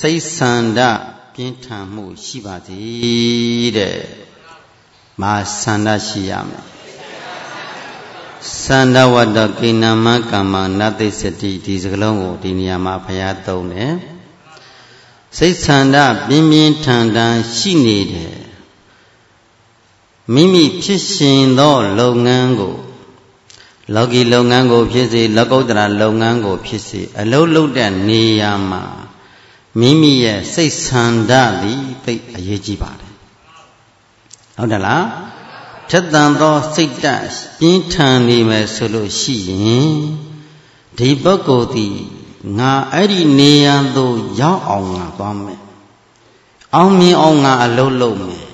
စိတ်ဆန္ဒပြင်းထန်မှုရှိပါသည်တဲ့မာဆန္ဒရှိရမယ်သန္တဝတ္တကိဏမကမ္မနသိစတိဒီစကလုံးကိုဒီနေရာမှာဘုရားသုံးတယ်စိတ်ဆန္ဒပြင်းပြင်းထန်ထန်ရှိနေတယ်မိမိဖြစ်ရှင်သောလုပ်ငန်းကိုလောကီလုပ်ငန်းကိုဖြစ်စေလောကုတ္တရာလုပ်ငန်းကိုဖြစ်စေအလုံးလုံးတဲ့နေရာမှာမိမိရဲ့စိတ်ဆန္ဒသည်သိအရေးကြီးပါတယ်ဟုတ်တယ်လားထက်သန်သောစိတ်ဓာတ်ပြင်းထန်နေမယ်ဆိုလို့ရှိရင်ဒီပုဂ္ဂိုလ်သည်ငါအဲ့ဒီနေရာသို့ရောက်အောင်ငါသွားမယ်အောင်မြင်အောင်ငါအလုံးလုံးမယ်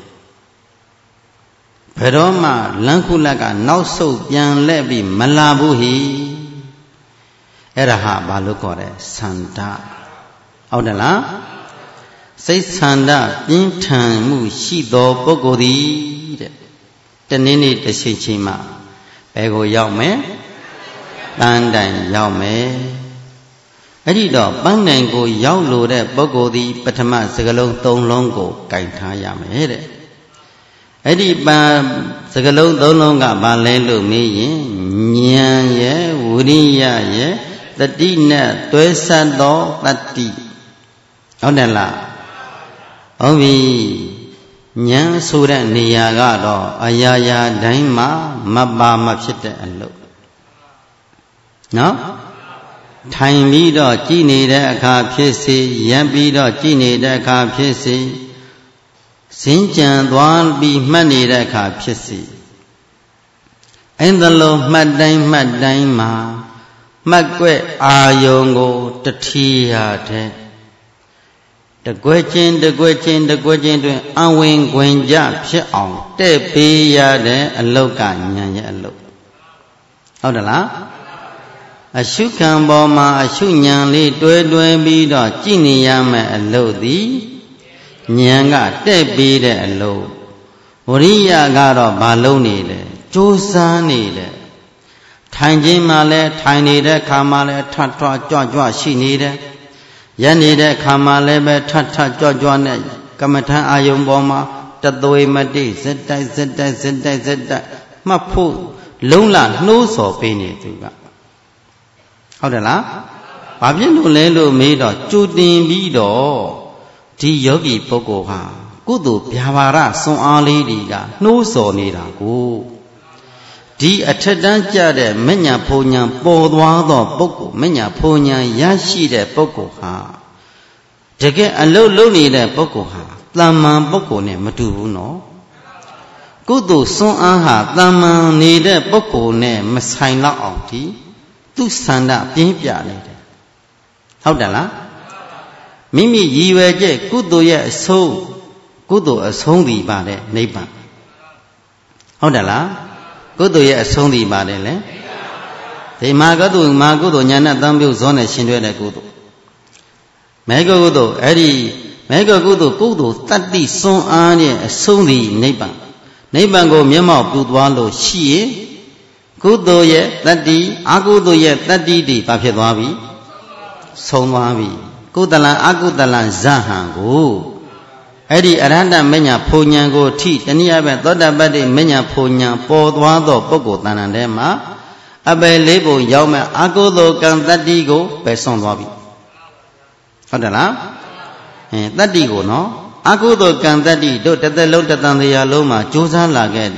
ဘယ်တော့မှလမ်းခုလက်ကနောက်ဆုတ်ပြန်လှည့်ပြီးမလာဘူးဟိအဲ့ဒါဟာဘာလို့ခေါ်လဲဆန္ဒဟုတ်တယ်လားစိတ်ဆန္ဒပြင်းထန်မှုရှိသောပုဂ္ဂိုလ်သည်တဲ့တနေ့နေ့တစ်ချိန်ချိန်မှာဘယ်ကိုရောက်မယ်ပန်းတိုင်ရောက်မယ်အဲ့ဒီတော့ပန်းတိုင်ကိုရောက်လို့တဲ့ပုဂ္ဂိုလ်သည်ပထမစကလုံး၃လုံးကိုကင်ထားရမယ်တဲ့အဲ့ဒီပန်းစကလုံး၃လုံးကဘာလဲလို့မေးရင်ဉာဏ်ရဲ့ဝိရိယရဲ့တတိနဲ့တွဲဆက်သောတတိဟုတ်တယ်လားဟုတ်ပြီဉာဏ်ဆိုတဲ့နေရာကတော့အရာရာတိုင်းမှာမပါမဖြစ်တဲ့အလုပ်နော်ထိုင်ပြီးတော့ကြည်နေတဲ့အခါဖြစ်စေရပ်ပြီးတော့ကြည်နေတဲ့အခါဖြစ်စေစင်ကြံသွားပြီးမှတ်နေတဲ့အခါဖြစ်စေအဲ့ဒါလိုမှတ်တိုင်းမှတ်တိုင်းမှာမှတ်ွက်အာယုံကိုတတိယတဲ့တကွဲချင်းတကွဲချင်းတကွဲချင်းတွင်အဝင်ခွင်ကြဖြစ်အောင်တဲ့ပေးရတဲ့အလုတ်ကဉာဏ်ရဲ့အလုတ်ဟုတ်တယ်လားအရှုခံပေါ်မှာအရှုဉာဏ်လေးတွဲတွဲပြီးတော့ကြည်နေရမယ်အလုတ်သည်ဉာဏ်ကတဲ့ပေးတဲ့အလုတ်ဝရိယကတော့ဘာလုံးနေလဲကြိုးစားနေတယ်ထိုင်ခြင်းမှလည်းထိုင်နေတဲ့ခါမှလည်းထထကြွကြွရှိနေတယ်ရနေတဲ့ခါမှလည်းပဲထထကြွကြွနဲ့ကမ္မထံအာယုံပေါ်မှာတသွေမတိဇက်တိုက်ဇက်တိုက်ဇက်တိုက်ဇက်တိုက်မှတ်ဖို့လုံးလနှိုးဆော်ပေးနေသူကဟုတ်တယ်လားဘာဖြစ်လို့လဲလို့မေးတော့ကြိုတင်ပြီးတော့ဒီယောဂီပုဂ္ဂိုလ်ဟာကုသိုလ်ဗျာပါဒစွန်အားလေးတွေကနှိုးဆော်နေတာကိုဒီအထက်တန်းကြတဲ့မညာဖုန်ညာပေါ်သွားသောပုဂ္ဂိုလ်မညာဖုန်ညာရရှိတဲ့ပုဂ္ဂိုလ်ဟာတကယ်အလုံးလုံးနေတဲ့ပုဂ္ဂိုလ်ဟာတမ္မာပုဂ္ဂိုလ်နဲ့မတူဘူးနော်ကုသိုလ်စွန်အားဟာတမ္မာနေတဲ့ပုဂ္ဂိုလ်နဲ့မဆိုင်တော့အောင်ဒီသူဆန္ဒပြင်းပြနေတယ်ဟုတ်တယ်လားမိမိရည်ရွယ်ချက်ကုသိုလ်ရဲ့အဆုံးကုသိုလ်အဆုံးဒီပါတဲ့နိဗ္ဗာန်ဟုတ်တယ်လားကုသိုလ်ရဲ့အဆုံးဒီပါတယ်လေဒီမာကုသိုလ်ညာနဲ့တံပြုတ်ဇောနဲ့ရှင်တွဲတဲ့ကုသိုလ်မေဃကုသိုလ်အဲ့ဒီမေဃကုသိုလ်တတ္တိစွန်အားရဲ့အဆုံးဒီနိဗ္ဗာန်ကိုမျက်မှောက်ပြုသွားလို့ရှိရင်ကုသိုလ်ရဲ့တတ္တိအကုသိုလ်ရဲ့တတ္တိတွေဘာဖြစ်သွားပြီဆုံးသွားပြီကုသလံအကုသလံဇဟံကိုအဲ့ဒီအရဟတမညာဖုန်ညာကိုထိတနည်းအားဖြင့်သောတပတ္တိမညာဖုန်ညာပေါ်သွားသောပုဂ္ဂိုလ်တဏ္ဍာထဲမှာအပယ်လေးပုံရောက်မဲ့အကုသိုလ်ကံတတ္တိကိုပယ်ဆုံးသွားပြီဟုတ်တယ်လားတတ္တိကိုနော်အကုသိုလ်ကံတတ္တိတို့တစ်သက်လုံးတစ်တန်တရားလုံးမှာကြိုးစားလာခဲ့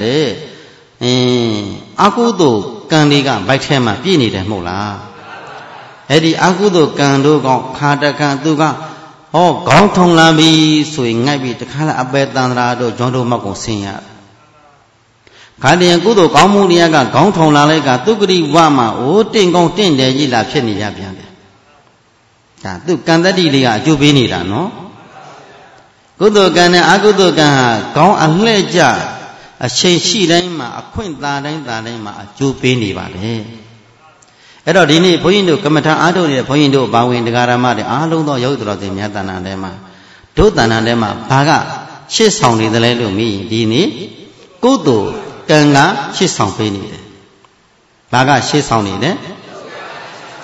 တဲ့အကုသိုလ်ကံတွေကဗိုက်ထဲမှာပြည့်နေတယ်မဟုတ်လားအဲ့ဒီအကုသိုလ်ကံတို့ကခါတကံသူကဟောခေါင်းထုံလာပြီဆိုရင်ငိုက်ပြီးတခါလာအပယ်တန်ត្រာတို့ဂျွန်တို့မောက်ကိုဆင်းရခါတည်းကုသိုလ်ကောင်းမှုတရားကခေါင်းထုံလာလိုက်ကသူဂတိဝမှာအိုးတင့်ကောင်းတင့်တယ်ကြီးလာဖြစ်နေရပြန်တယ်ဒါသူကံတတ္တိလေးကအကျိုးပေးနေတာနော်ကုသိုလ်ကံနဲ့အကုသိုလ်ကံဟာခေါင်းအလှဲ့ကြအချိန်ရှိတိုင်းမှာအခွင့်သာတိုင်းမှာအကျိုးပေးနေပါတယ်အဲ့တော့ဒီနေ့ဘုန်းကြီးတို့ကမ္မထာအားထုတ်နေတဲ့ဘုန်းကြီးတို့ဘာဝင်တရားဓမ္မတွေအားလုံးသောယောဂီတော်စင်များတဏ္ဍာထဲမှာတို့တဏ္ဍာထဲမှာဘာကရှေ့ဆောင်နေသလဲလို့မေးရင်ဒီနေ့ကုသိုလ်ကံကရှေ့ဆောင်ပေးနေတယ်ဘာကရှေ့ဆောင်နေလဲ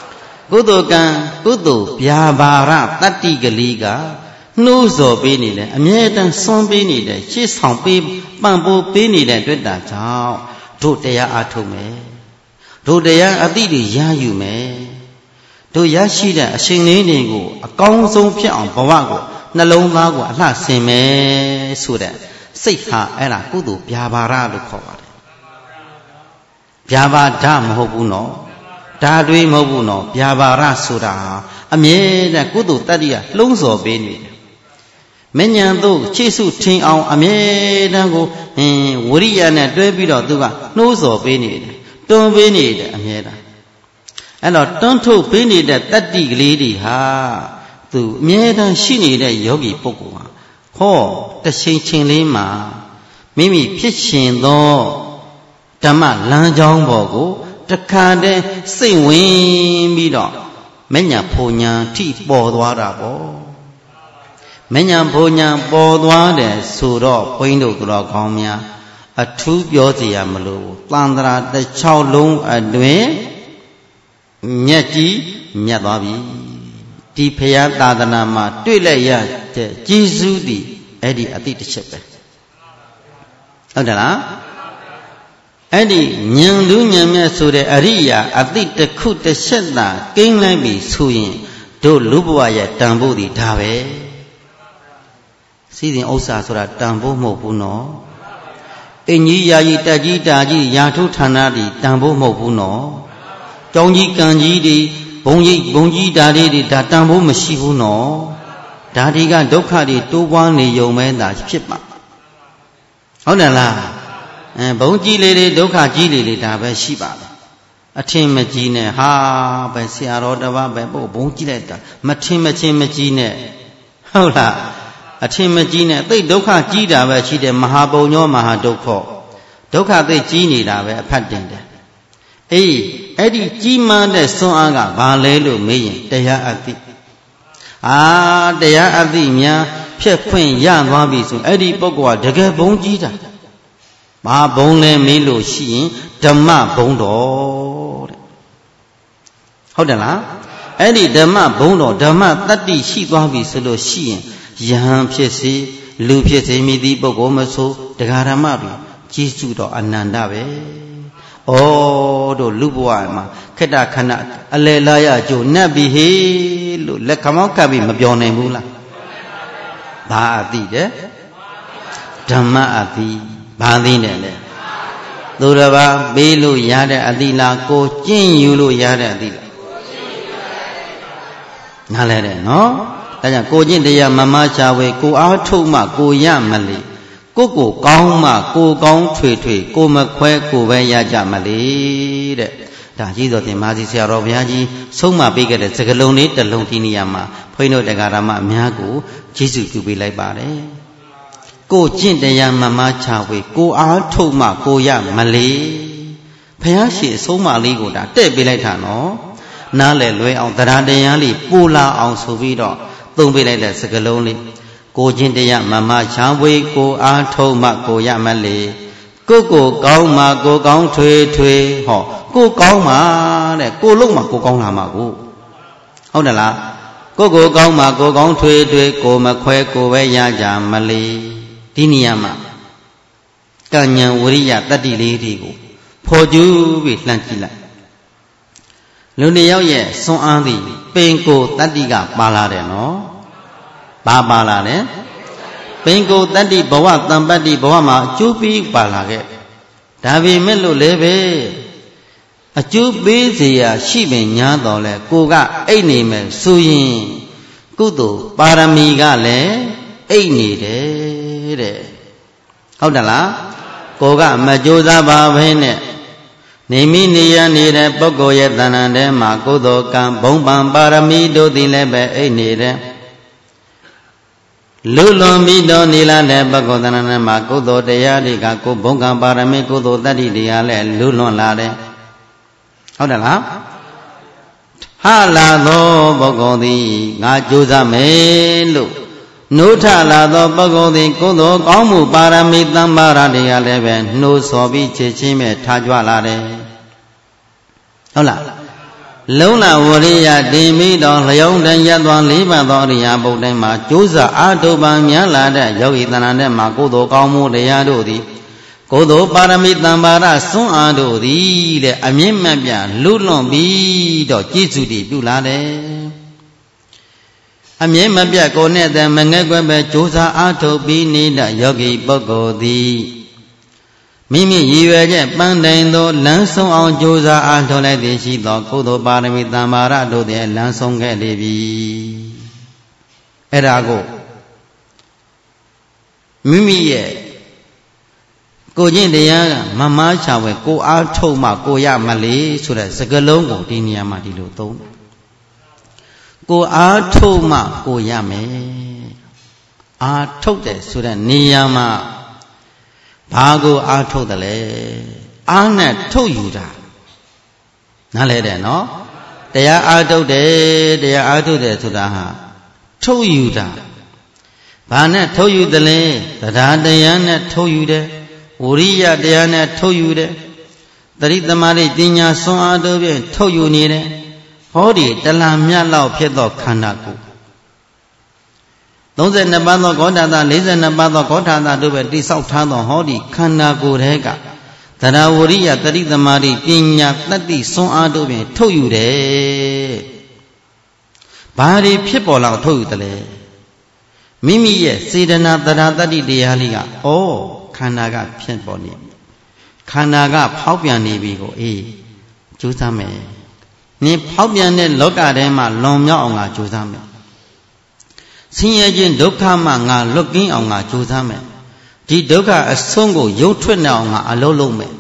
ကုသိုလ်ကံကုသိုလ်ဗျာပါရတတ္တိကလေးကနှိုးဆော်ပေးနေတယ်အမြဲတမ်းစွန့်ပေးနေတယ်ရှေ့ဆောင်ပေးပံ့ပိုးပေးနေတဲ့တွေ့တာကြောင့်တို့တရားအားထုတ်မယ်တို့တရားအသိတွေရယူမယ်တို့ရရှိတဲ့အရှင်လေးတွေကိုအကောင်းဆုံးဖြစ်အောင်ဘဝကိုနှလုံးသားကိုအလှဆင်မယ်ဆိုတဲ့စိတ်ဟာအဲ့ဒါကုသိုလ်ဗျာပါရလို့ခေါ်ပါတယ်ဗျာပါဒမဟုတ်ဘူးနော်ဒါတွေမဟုတ်ဘူးနော်ဗျာပါရဆိုတာအမြဲတမ်းကုသိုလ်တတ္တိကလှုံ့ဆော်ပေးနေတယ်မဉ္ဇဉ်တို့ခြေဆုထင်အောင်အမြဲတမ်းကိုဝရိယနဲ့တွဲပြီးတော့သူကနှိုးဆော်ပေးနေတယ်တွန်းပေးနေတယ်အမြဲတမ်းအဲ့တော့တွန်းထုတ်ပေးနေတဲ့တတ္တိကလေးတွေဟာသူအမြဲတမ်းရှိနေတဲ့ယောဂီပုဂ္ဂိုလ်ဟာဟောတချိန်ချင်းလေးမှာမိမိဖြစ်ရှင်သောဓမ္မလမ်းကြောင်းပေါ်ကိုတခါတည်းစိတ်ဝင်ပြီးတော့မဉ္ဇဉ်ဖုန်ညာထိပေါ်သွားတာပေါ့မဉ္ဇဉ်ဖုန်ညာပေါ်သွားတယ်ဆိုတော့ဘုန်းကြီးတို့တော်ကောင်းများအထူးပြောစရာမလိုသံဃာတစ်ချောင်းလုံးအတွင်းမြတ်ကြီးမြတ်သွားပြီဒီဖရာသာသနာမှာတွေ့လိုက်ရတဲ့ကျေးဇူးတည်အဲ့ဒီအတိတစ်ချက်ပဲဟုတ်တယ်လားအဲ့ဒီဉာဏ်လူဉာဏ်မြတ်ဆိုတဲ့အရိယာအတိတစ်ခုတစ်ချက်သာကိန်းလိုက်ပြီဆိုရင်တို့လူဘဝရဲ့တန်ဖိုးဒီဒါပဲစီစဉ်ဥစ္စာဆိုတာတန်ဖိုးမဟုတ်ဘူးနော်အင်ကြီးယာကြီးတက်ကြီးတာကြီးရာထုဌာနတွေတန်ဖိုးမဟုတ်ဘူးနော်ကြောင်းကြီးကံကြီးတွေဘုံကြီးဓာတွေဒါတန်ဖိုးမရှိဘူးနော်ဓာတိကဒုက္ခတွေတိုးပွားနေုံပဲသာဖြစ်ပါဟုတ်တယ်လားဘုံကြီးလေးတွေဒုက္ခကြီးလေးတွေဒါပဲရှိပါလေအထင်မကြီးနဲ့ဟာပဲဆရာတော်တစ်ပါးပဲဘုံကြီးလိုက်တာမထင်မချင်းမကြီးနဲ့ဟုတ်လားအထင်မကြီးနဲ့သိဒုက္ခကြီးတာပဲရှိတယ်မဟာပုံညောမဟာဒုက္ခဒုက္ခသိကြီးနေတာပဲအဖတ်တင်တယ်အေးအဲ့ဒီကြီးမားတဲ့စွမ်းအားကဘာလဲလို့မေးရင်တရားအသိတရားအသိများဖြတ်ခွင့်ရသွားပြီဆိုအဲ့ဒီပုဂ္ဂိုလ်ကတကယ်ဘုံကြီးတာဘာဘုံလဲမေးလို့ရှိရင်ဓမ္မဘုံတော်တဲ့ဟုတ်တယ်လားအဲ့ဒီဓမ္မဘုံတော်ဓမ္မတတ္တိရှိသွားပြီဆိုလို့ရှိရင်ယဟန်ဖြစ်စေလူဖြစ်စေမိသည့်ပုဂ္ဂိုလ်မဆိုတရားဓမ္မတွေကျေးဇူးတော်အနန္တပဲဩတို့လူဘဝမှာခက်တာခဏအလယ်လာရကြိုနှက်ပြီးဟေးလို့လက်ခမောက်ကပ်ပြီးမပြောနိုင်ဘူးလားဘာအသိတဲ့ဓမ္မအသိဘာသိတယ်လဲသူတစ်ပါးပေးလို့ရတဲ့အသိလားကိုကျင့်ယူလို့ရတဲ့အသိလားနားလဲတယ်နော်ဒါကြောင့်ကိုကျင့်တရားမမချဝေကိုအားထုတ်မှကိုရမလေကိုကောင်းမှကိုကောင်းထွေကိုမခွဲကိုပဲရကြမလေတဲ့ဒါကြီးတော်တင်မာစီဆရာတော်ဘုရားကြီးဆုံးမပေးခဲ့တဲ့စကားလုံးလေးတစ်လုံးဒီနေရာမှာဘုန်းကြီးတို့တရားဓမ္မအများကိုကျေးဇူးပြုပေးလိုက်ပါတယ်ကိုကျင့်တရားမမချဝေကိုအားထုတ်မှကိုရမလေဘုရားရှိအဆုံးမလေးကိုဒါတဲ့ပေးလိုက်တာနော်နားလည်လွဲအောင်တရားတရားလေးပူလာအောင်ဆိုပြီးတော့သုံးပေးလိုက်တဲ့စကားလုံးလေးကိုကျင့်တရားမမချဝေကိုအားထုတ်မှကိုရမလေကိုကောင်းမှကိုကောင်းထွေဟောကိုကောင်းမှတဲ့ကိုလုံးမှကိုကောင်းလာမှာကိုဟုတ်တယ်လားကိုကောင်းမှကိုကောင်းထွေကိုမခွဲကိုပဲရကြမလေဒီနေရာမှာကဉ္ဉံဝရိယတတ္တိလေးတွေကိုဖော်ကျူးပြီးလှမ်းကြည့်လိုက်လူတစ်ယောက်ရဲ့စွမ်းအားသည်ပင်ကိုတတ္တိကပါလာတယ်နော်ဘာပါလာလဲပင်ကိုတတ္တိဘဝတံပတ္တိဘဝမှာအကျိုးပေးပါလာခဲ့ဒါပေမဲ့လို့လည်းပဲအကျိုးပေးเสียရှိပင်ညာတော်လဲကိုကအိတ်နေမယ်ဆိုရင်ကုသိုလ်ပါရမီကလည်းအိတ်နေတယ်တဲ့ဟုတ်တယ်လားကိုကမကြိုးစားပါဘဲနဲ့နေမိနေရနေတဲ့ပုဂ္ဂိုလ်ရဲ့တဏ္ဍာထဲမှာကုသိုလ်ကံဘုံပံပါရမီတို့သည်လည်းပဲအိတ်နေတယ်လူလွန်ပြီးတော့နေလာတဲ့ပုဂ္ဂိုလ်တဏ္ဍာထဲမှာကုသိုလ်တရားတွေကကိုဘုံကံပါရမီကုသိုလ်တတ္တိတွေကလည်းလူလွန်လာတယ်ဟုတ်တယ်လားဟာလာသောပုဂ္ဂိုလ်သည်ငါကြိုးစားမယ်လို့နိုးထလာသောပုဂ္ဂိုလ်သည်ကုသိုလ်ကောင်းမှုပါရမီသံပါရတွေကလည်းပဲနှိုးဆော်ပြီးခြေချင်းမဲ့ထားကြွလာတယ်ဟုတ်လားလုံးလဝရိယတင်ပြီးတော့လျောင်းတန်ရသွားလေးပါးသောအရိယာပုဒ်တိုင်းမှာကျိုးစားအားထုတ်ပါများလာတဲ့ယောဂီတဏ္ဍာနဲ့မှာကုသိုလ်ကောင်းမှုတရားတို့သည်ကုသိုလ်ပါရမီတံပါရစွန့်အားတို့သည်တဲ့အမြင့်မပြလူလွန်ပြီးတော့ကျေးဇူးတည်ပြုလာတယ်အမြင့်မပြကိုနဲ့တည်းမငဲ့ကွယ်ပဲကြိုးစားအားထုတ်ပြီးနေတဲ့ယောဂီပုဂ္ဂိုလ်သည်မိမိရည်ရွယ်ချက်ပန်းတိုင်သောလမ်းဆုံးအောင်ကြိုးစားအားထုတ်လိုက်သည်ရှိသောကုသိုလ်ပါရမီတံပါရတို့သည်လမ်းဆုံးခဲ့လေပြီအဲ့ဒါကိုမိမိရဲ့ကိုကျင့်တရားကမမားချဝဲကိုအားထုတ်မှကိုရမလေဆိုတဲ့စကားလုံးကိုဒီနေရာမှာဒီလိုသုံးကိုအားထုတ်မှကိုရမယ်အားထုတ်တယ်ဆိုတဲ့နေရာမှာဘာကိုအားထုတ်တယ်လဲအားနဲ့ထုတ်ယူတာနားလဲတယ်နော်တရားအားထုတ်တယ်တရားအားထုတ်တယ်ဆိုတာဟာထုတ်ယူတာဘာနဲ့ထုတ်ယူတယ်လဲတရားတရားနဲ့ထုတ်ယူတယ်ဝရိယတရားနဲ့ထုတ်ယူတယ်တတိသမารိပညာစွမ်းအားတို့ဖြင့်ထုတ်ယူနေတယ်ဟောဒီတလမြတ်လောက်ဖြစ်သောခန္ဓာကိုယ်32ပါးသောဂေါတတာ42ပါးသောဂေါတတာတို့ပဲတိဆောက်ထားသောဟောဒီခန္ဓာကိုယ်ထဲကတရားဝရိယတတိသမารိပညာတတ္တိစွမ်းအားတို့ဖြင့်ထုတ်ယူတယ်ဘာတွေဖြစ်ပေါ်လာထုတ်ယူတယ်လဲမိမိရဲ့စေတနာတရားတတ္တိတရားလေးကခန္ဓာကဖြစ်ပေါ်နေပြီခန္ဓာကဖောက်ပြန်နေပြီကိုကြိုးစားမယ်နင်ဖောက်ပြန်တဲ့လောကထဲမှာလွန်မြောက်အောင်ငါကြိုးစားမယ်ဆင်းရဲခြင်းဒုက္ခမှငါလွတ်ကင်းအောင်ငါကြိုးစားမယ်ဒီဒုက္ခအဆုံးကိုရုပ်ထွက်နေအောင်ငါအလုံးလုံးမယ်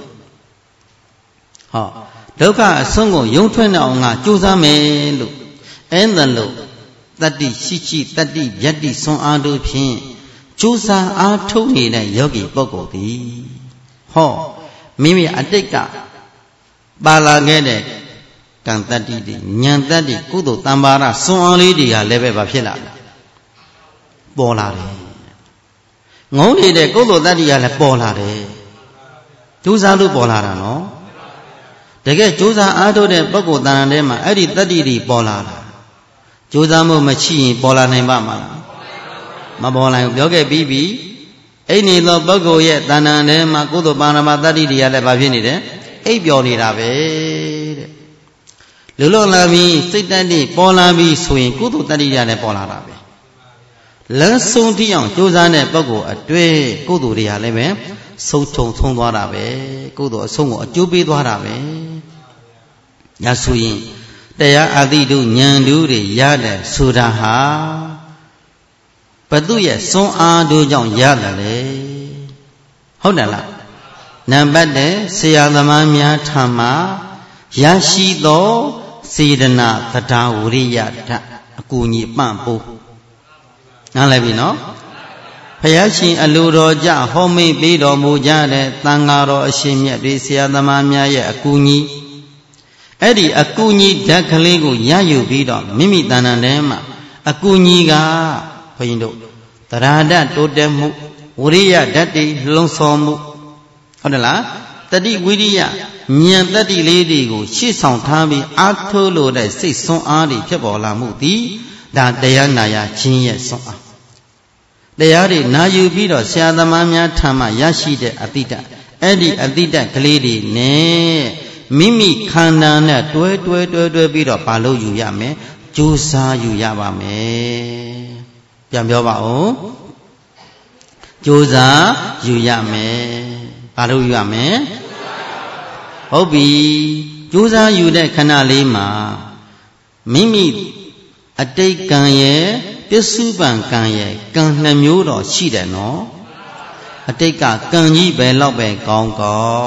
ဒုက္ခအဆုံးကိုရုပ်ထွက်နေအောင်ငါကြိုးစားမယ်လို့အဲ့ဒါလို့တတ္တိရှိတတ္တိယတ္တိစွမ်းအားတို့ဖြင့်ကြိုးစားအားထုတ်နေတဲ့ယောဂီပုဂ္ဂိုလ်သည်မိမိအတိတ်ကပါလာခဲ့တဲ့ကံတတ္တိတွေဉာဏ်တတ္တိကုသိုလ်တမ္ပါရစွမ်းအားလေးတွေကလည်းပဲဖြစ်လာတယ်ပေါ်လာတယ်ငုံနေတဲ့ကုသိုလ်တတ္တိကလည်းပေါ်လာတယ်ကြိုးစားလို့ပေါ်လာတာနော်တကယ်ကြိုးစားအားထုတ်တဲ့ပုဂ္ဂိုလ်တန်ထဲမှာအဲ့ဒီတတ္တိတွေပေါ်လာတာကြိုးစားမှုမရှိရင်ပေါ်လာနိုင်ပါမလားမပေါ်နိုင်ဘူးပြောခဲ့ပြီးပြီအဲ့ဒီသောပုဂ္ဂိုလ်ရဲ့တဏ္ဍာထဲမှာကုသိုလ်ပါရမတတ္တိတွေကလည်းဘာဖြစ်နေတယ်အိပ်ပျော်နေတာပဲတဲ့လူလုံးလာပြီးစိတ်တတ္တိပေါ်လာပြီးဆိုရင်ကုသိုလ်တတ္တိတွေလည်းပေါ်လာတာပဲလမ်းဆုံးတိအောင်ကြိုးစားတဲ့ပုဂ္ဂိုလ်အတွေ့ကုသိုလ်တွေကလည်းပဲဆုံးချုံဆုံးသွားတာပဲကုသိုလ်အဆုံးကိုအကျိုးပေးသွားတာပဲညာဆိုရင်တရားအသိတို့ဉာဏ်တို့တွေရတယ်ဆိုတာဟာဘသူရဲ့စွမ်းအားတို့ကြောင့်ရတယ်လေဟုတ်တယ်လားနံပါတ်1ဆရာသမားများထံမှာရရှိသောစေတနာတရားဝရိယဓာတ်အကူအညီပံ့ပိုးနားလည်ပြီနော်ဘုရားရှင်အလိုတော်ကြဟောမိတ်ပေးတော်မူကြတဲ့သံဃာတော်အရှင်မြတ်တွေဆရာသမားများရဲ့အကူအညီအဲ့ဒီအကူအညီဓာတ်ကလေးကိုရယူပြီးတော့မိမိတဏ္ဍာထဲမှာအကူအညီကဘုရင်တို့တရားဓာတ်တိုးတက်မှုဝရိယဓာတ်တွေလုံဆောင်မှုဟုတ်တယ်လားတတိဝိရိယဉာဏ်တတိလေးတွေကိုရှေ့ဆောင်ထားပြီးအားထုတ်လို့တဲ့စိတ်ဆွမ်းအားတွေဖြစ်ပေါ်လာမှုသည်ဒါတရားနာရခြင်းရဲ့ဆွမ်းအားတရားတွေနာယူပြီးတော့ဆရာသမားများထံမှရရှိတဲ့အတိတ်အဲ့ဒီအတိတ်ကလေးတွေနဲ့မိမိခန္ဓာနဲ့တွဲပြီးတော့ဘာလို့ယူရမလဲကြိုးစားယူရပါမယ်ပြန်ပြောပါဦးကြိုးစားယူရမယ်ဘာလို့ယူရမလဲဟုတ်ပြီကြိုးစားယူတဲ့ခဏလေးမှာမိမိအတိတ်ကံရဲ့ပစ္စုပန်ကံရဲ့ကံ2မျိုးတော့ရှိတယ်နော်အတိတ်ကကံကြီးပဲလောက်ပဲကောင်း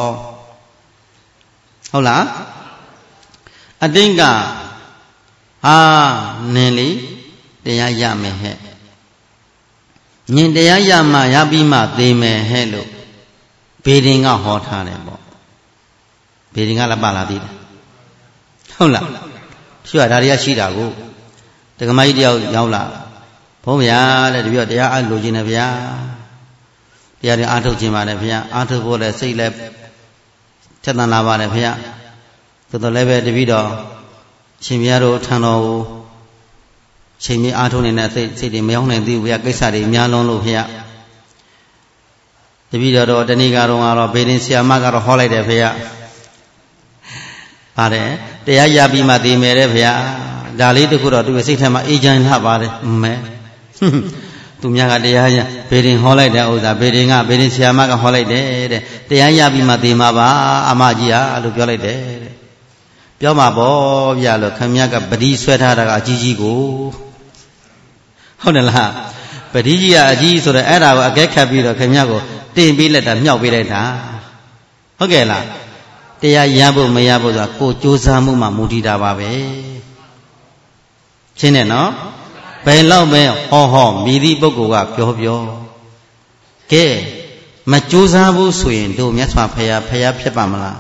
ဟုတ်လားအတိတ်ကနင်းလေတရားရမယ်ဟဲ့ညင်တရားရမှရပြီးမှသိမယ်ဟဲ့လို့ဘေဒင်ကဟောထားတယ်ပေါ့ဘေဒင်ကလည်းပါလာသေးတယ်ဟုတ်လားဖြူရဒါတွေကရှိတာကိုတက္ကမကြီးတယောက်ရောက်လာဘုန်းဗျာတဲ့တပည့်တော်တရားအားလိုချင်တယ်ဗျာတရားတွေအားထုတ်ခြင်းပါတယ်ဗျာအားထုတ်ဖို့လည်းစိတ်လည်းထက်သန်လာပါတယ်ဗျာတော်တော်လည်းပဲတပည့်တော်ရှင်ပြတို့ထံတော်ကိုချိန်မြေအားထုတ်နေတဲ့စိတ်တွေမရောက်နိုင်သေးဘူးဗျာကိစ္စတွေများလွန်းလို့ဖေရတပည့်တော်တနေ့ကတော့ဘေဒင်ဆရာမကတော့ဟောလိုက်တယ်ဖေရပါတယ်တရားရပြီးမှသိမယ်တဲ့ဖေရဒါလေးတခုတော့သူ့စိတ်ထဲမှာအေးချမ်းလှပါတယ်မဲသူများကတရားရဘေဒင်ဟောလိုက်တဲ့ဥစ္စာဘေဒင်ဆရာမကဟောလိုက်တယ်တဲ့တရားရပြီးမှသိမှာပါအမကြီးဟာလို့ပြောလိုက်တယ်တဲ့ပြောမှာပေါ့ဗျာလို့ခင်ဗျားကပတိဆွဲထားတာကအကြီးကြီးကိုဟုတ်တယ်လားပတိကြီးကအကြီးဆိုတော့အဲ့ဒါကိုအကဲခတ်ပြီးတော့ခင်ဗျားကိုတင်ပေးလိုက်တာမြောက်ပေးလိုက်တာဟုတ်ကဲ့လားတရားရဖို့မရဖို့ဆိုတာကိုကြိုးစားမှုမှမူတည်တာပါပဲရှင်းတယ်နော်ဘယ်လောက်ပဲဟောမိသည့်ပုဂ္ဂိုလ်ကပြောကဲမကြိုးစားဘူးဆိုရင်တို့မြတ်စွာဘုရားဖြစ်ပါမလား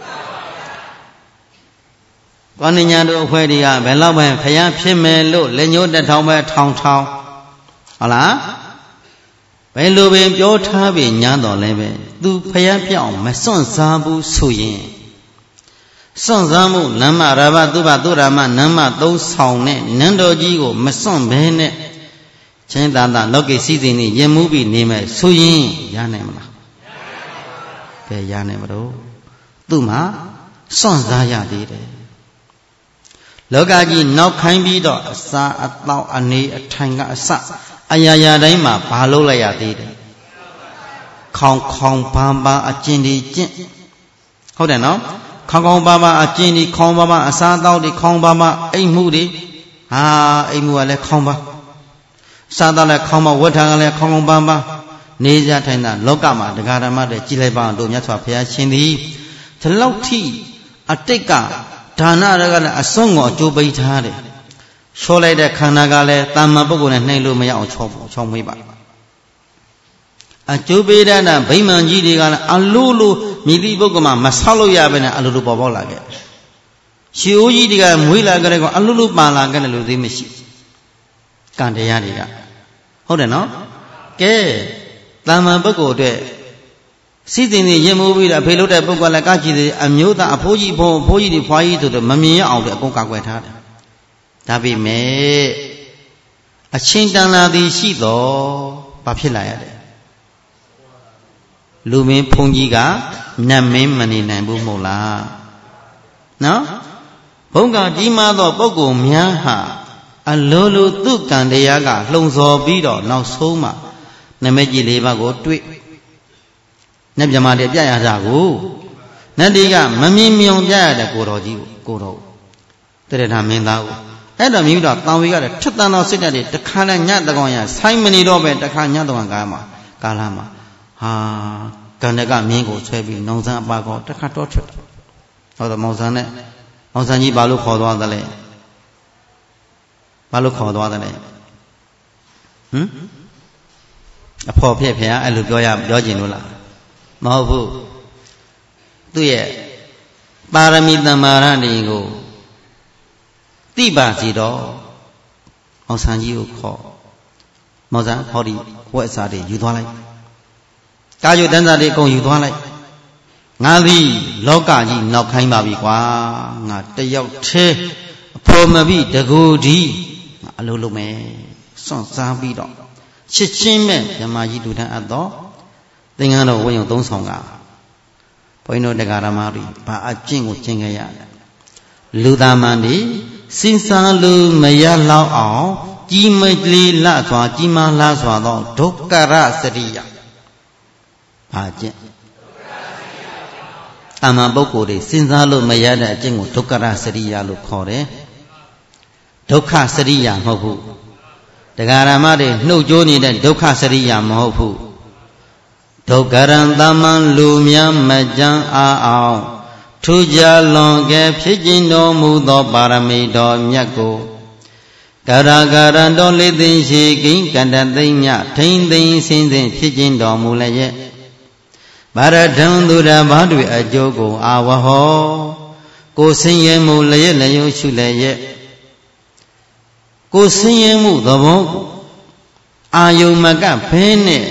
ကောဏညာတို့အဖွဲ့တွေကဘယ်လောက်ပဲဘုရားဖြစ်မယ်လို့လက်ညှိုးတစ်ထောင်ပဲထောင်ဟုတ်လားဘယ်လိုပင်ပြောထားပြီညာတော်လည်းပဲသူဘုရားပြောင်းမစွန့်စားဘူးဆိုရင်စွန့်စားမှုနမ္မရာဘသုဘသုရမနမ္မသုံးဆောင်နဲ့နန်းတော်ကြီးကိုမစွန့်ဘဲနဲ့ချင်းသာသာလောကီစည်းစိမ်နဲ့ယဉ်မှုပြီးနေမယ်ဆိုရင်ရနိုင်မလားကဲရနိုင်မလို့သူ့မှာစွန့်စားရသေးတယ်လောကကြီးနောက်ခိုင်းပြီးတော့အစာအသောက်အနေအထိုင်ကအစအရာရာတိုင်းမှာဘာလုပ်လိုက်ရသေးတယ်ခေါင်ဘာအကျင့်ဒီကျင့်ဟုတ်တယ်နော်ခေါင်ဘာအကျင့်ဒီခေါင်ဘာအစာအသောက်ဒီခေါင်ဘာအိမ်မှုတွေအိမ်မှုကလည်းခေါင်ဘာစားတော့လည်းခေါင်ဘာဝတ်ထားကလည်းခေါင်ဘာနေကြထိုင်တာလောကမှာတရားဓမ္မတွေကြည်လိုက်ပါအောင်တို့မြတ်စွာဘုရားရှင်သည်ဒီလောက်ထိအတိတ်ကဒါနတွေကလည်းအစွန်းကိုအကျိုးပေးထားတယ်ချောလိုက်တဲ့ခန္ဓာကလည်းတာမန်ပုဂ္ဂိုလ်နဲ့နှိမ့်လို့မရအောင်ချောမွေးပါအကျိုးပေးတဲ့ဗိမာန်ကြီးတွေကလည်းအလိုလိုမြည်သည့်ပုဂ္ဂိုလ်မှာမဆောက်လို့ရဘဲနဲ့အလိုလိုပေါ်ပေါက်လာခဲ့ရှီအိုးကြီးတွေကမွေးလာကြတဲ့ကောင်အလိုလိုပါလာခဲ့တယ်လို့သိမရှိကံတရားတွေကဟုတ်တယ်နော်ကဲတာမန်ပုဂ္ဂိုလ်အတွက်စီစဉ်နေရင်မိုးပြီးတော့ဖေလို့တဲ့ပုဂ္ဂိုလ်လည်းကကြည့်တယ်အမျိုးသားအဖိုးကြီးတွေဖွားကြီးဆိုတော့မမြင်ရအောင်တဲ့အကုန်ကာကွယ်ထားတယ်ဒါပေမဲ့အချင်းတန်လာသည်ရှိတော့ဘာဖြစ်လာရလဲလူမင်းဖုန်ကြီးကနတ်မင်းမနေနိုင်ဘူးမဟုတ်လားနော်ဘုံကကြီးမားသောပုဂ္ဂိုလ်များဟာအလိုလိုသူ့ကံတရားကလှုံ့ဆော်ပြီးတော့နောက်ဆုံးမှနမကြီးလေးပါးကိုတွေ့နတ်မြမာတွေပြရတာကိုနတ်တွေကမမြင်မြောင်ပြရတဲ့ကိုတော်ကြီးကိုတော်တရထမင်းသားကိုအဲ့တော့မြည်တော့တန်ဝေကလည်းထက်တန်သောစိတ်ဓာတ်တွေတခါနဲ့ညတကောင်ရဆိုင်းမနေတော့ပဲတခါညတကောင်ကာလမှာကန္တကမင်းကိုဆွဲပြီးနောင်ဆန်းအပါကောတခါတော့ထွက်တယ်ဟုတ်တော့မောင်ဆန်းကြီးဘာလို့ခေါ်သွားသလဲဘာလို့ခေါ်သွားသလဲအဖော်ဖြစ်ဖျားအဲ့လိုပြောကျင်လို့လားမဟုတ်ဘူးသူ့ရဲ့ပါရမီတမ္မာရတွေကိုတိပါစီတော့မောင်ဆန်းကြီးကိုခေါ်မောင်ဆန်းဟောဒီဝက်စားတွေယူသွားလိုက်ကာယုတန်းစားတွေအကုန်ယူသွားလိုက်ငါသည်လောကကြီးနောက်ခိုင်းပါပြီကွာငါတယောက်သေးအဖော်မပြီးတကူဒီငါအလုပ်လုပ်မယ်စွန့်စားပြီးတော့ချစ်ချင်းမဲ့ဓမ္မကြီးလူထမ်းအပ်တော့သင်္ကန်းတော်ဝိညာဉ်သုံးဆောင်ကဘုန်းကြီးတို့တရားဓမ္မတွေဘာအကျင့်ကိုကျင့်ခဲ့ရလဲလူသားမှန်ဒီစဉ်းစားလို့မရလောက်အောင်ကြီးမလေးလှစွာကြီးမားလှစွာသောဒုက္ခရစရိယဘာကျင့်အမှန်ပုဂ္ဂိုလ်တွေစဉ်းစားလို့မရတဲ့အကျင့်ကိုဒုက္ခရစရိယလို့ခေါ်တယ်ဒုက္ခစရိယမဟုတ်ဘူးတရားဓမ္မတွေနှုတ်ကြိုးနေတဲ့ဒုက္ခစရိယမဟုတ်ဘူးဒုက္ခရံသမံလူများမကြံအောင်ထူးခြားလွန်ကဲဖြစ်ခြင်းတော်မူသောပါရမီတော်မြတ်ကိုကာရတော်လေးသိရှိကိကန္တသိမ့်မြထိမ့်သိမ့်စင်းစင်းဖြစ်ခြင်းတော်မူလည်းရဲ့ဗရဒံသူရဘာတွေအကျိုးကိုအာဝဟောကိုဆင်းရဲမှုလည်းလျုံရှုလည်းရဲ့ကိုဆင်းရဲမှုသဘောအာယုံမကဖဲနဲ့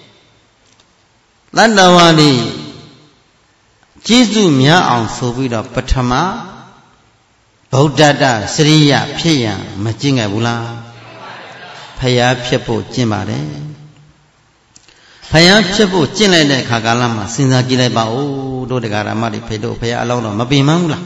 တတ္တဝါတွေကျေးဇူးများအောင်ဆိုပြီးတော့ပထမဗုဒ္ဓတစရိယဖြစ်ရန်မကျင့်ခဲ့ဘူးလားဖယားဖြစ်ဖို့ကျင့်ပါတယ်ဖယားဖြစ်ဖို့ကျင့်လိုက်တဲ့အခါကာလမှာစဉ်းစားကြည့်လိုက်ပါဦးတို့တရားဓမ္မတွေဖေတို့ဖယားအလောင်းတော့မပင်မဘူးလား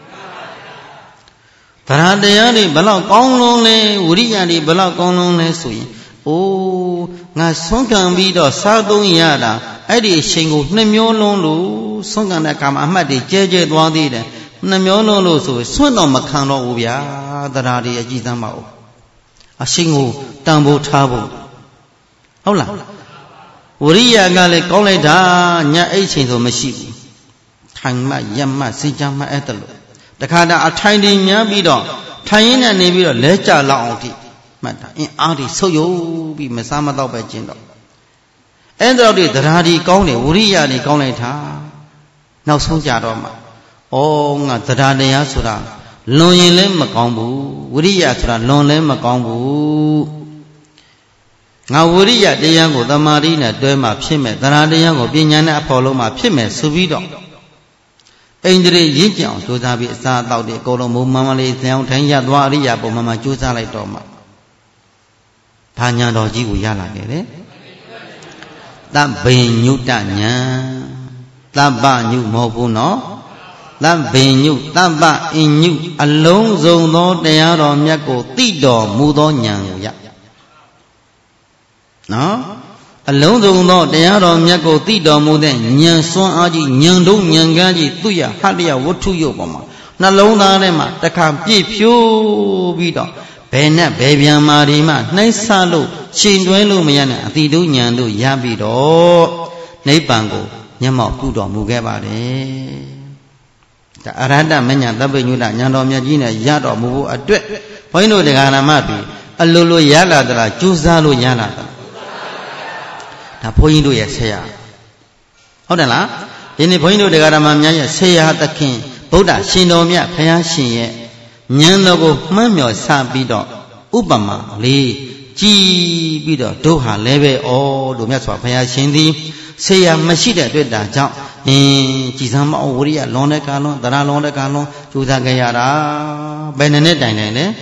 တရားတရားတွေဘလောက်ကောင်းလုံးလဲဝိရိယတွေဘလောက်ကောင်းလုံးလဲဆိုရင်အိုးငါဆုံးခံပြီးတော့စားသုံးရတာအဲ့ဒီအချိန်ကိုနှစ်မျိုးလုံးလို့ဆုံးခံတဲ့အခါမှာအမှတ်တွေကျဲကျဲသွားသေးတယ်နှစ်မျိုးလုံးလို့ဆိုဆွန့်တော့မခံတော့ဘူးဗျာတရားတွေအကြည့်သမ်းပါဦးအချိန်ကိုတန်ဖိုးထားဖို့ဟုတ်လားဝိရိယကလည်းကောင်းလိုက်တာညအိတ်ချိန်ဆိုမရှိဘူးထိုင်မှရက်မှစင်ကြမှအဲ့တလို့တခါတည်းအထိုင်တွေများပြီးတော့ထိုင်ရင်းနဲ့နေပြီးတော့လဲကြလောက်အောင်ထိမှတ်တာအင်းအားတွေဆုပ်ယုပ်ပြီးမစားမတော့ပဲကျင်းတော့အဲ့တော့ဒီတရားဒီကောင်းတယ်ဝိရိယတွေကောင်းလိုက်တာနောက်ဆုံးကြတော့မှဩငါတရားတရားဆိုတာလွန်ရင်လည်းမကောင်းဘူးဝိရိယဆိုတာလွန်လည်းမကောင်းဘူးငါဝိရိယတရားကိုသမာဓိနဲ့တွဲမှဖြစ်မယ်တရားတရားကိုပညာနဲ့အဖော်လုံးမှဖြစ်မယ်ဆိုပြီးတော့အိန္ဒြေရင့်ကြအောင်ကြိုးစားပြီးအစာအသောက်တွေအကုန်လုံးမုံမမလေးဇောင်းထိုင်ရသွားအရိယာပုံမှန်မှကြိုးစားလိုက်တော့မှဘာညာတော်ကြီးကိုရလာခဲ့တယ်တဗ္ဗညုတညာတဗ္ဗညုမဟုတ်ဘူးနော်တဗ္ဗညုတဗ္ဗအညုအလုံးစုံသောတရားတော်မြတ်ကိုသိတော်မူသောဉာဏ်ကိုရနော်အလုံးစုံသောတရားတော်မြတ်ကိုသိတော်မူတဲ့ဉာဏ်စွမ်းအားကြီးဉာဏ်တို့ဉာဏ်ကန်းကြီးသူရဟတ္တယဝတ္ထုယုတ်ပေါ်မှာနှလုံးသားထဲမှာတခါပြည့်ဖြိုးပြီးတော့ဘယ်နဲ့ဘယ်ပြန်မာဒီမှနှိမ့်ဆလို့ရှင်တွဲလို့မရတဲ့အတိတို့ဉာဏ်တို့ရပြီးတော့နိဗ္ဗာန်ကိုမျက်မှောက်ပြုတော်မူခဲ့ပါတယ်ဒါအရဟတမဉ္ဇဉ်သဗ္ဗညုတဉာဏ်တော်မြတ်ကြီးနဲ့ရတော်မူဖို့အတွက်ဘုန်းကြီးတို့တရားဓမ္မတွေအလိုလိုရလာသလားကြိုးစားလို့ရလာသလားဒါဘုန်းကြီးတို့ရဲ့ဆရာဟုတ်တယ်လားဒီနေ့ဘုန်းကြီးတို့တရားဓမ္မများရဲ့ဆရာသခင်ဗုဒ္ဓရှင်တော်မြတ်ဘုရားရှင်ရဲ့ဉာဏ်တော်ကိုမှန်းမြော်စပြီးတော့ဥပမာလေးကြည်ပြီးတော့တို့ဟာလည်းပဲဩတို့မြတ်စွာဘုရားရှင်သည်ဆရာမရှိတဲ့အတွက်ဒါကြောင့်ကြည်စမ်းမအောင်ဝိရိယလွန်တဲ့ကာလွန်တရားလွန်တဲ့ကာလွန်ကြိုးစားခဲ့ရတာဘယ်နဲ့တိုင်တိုင်လဲ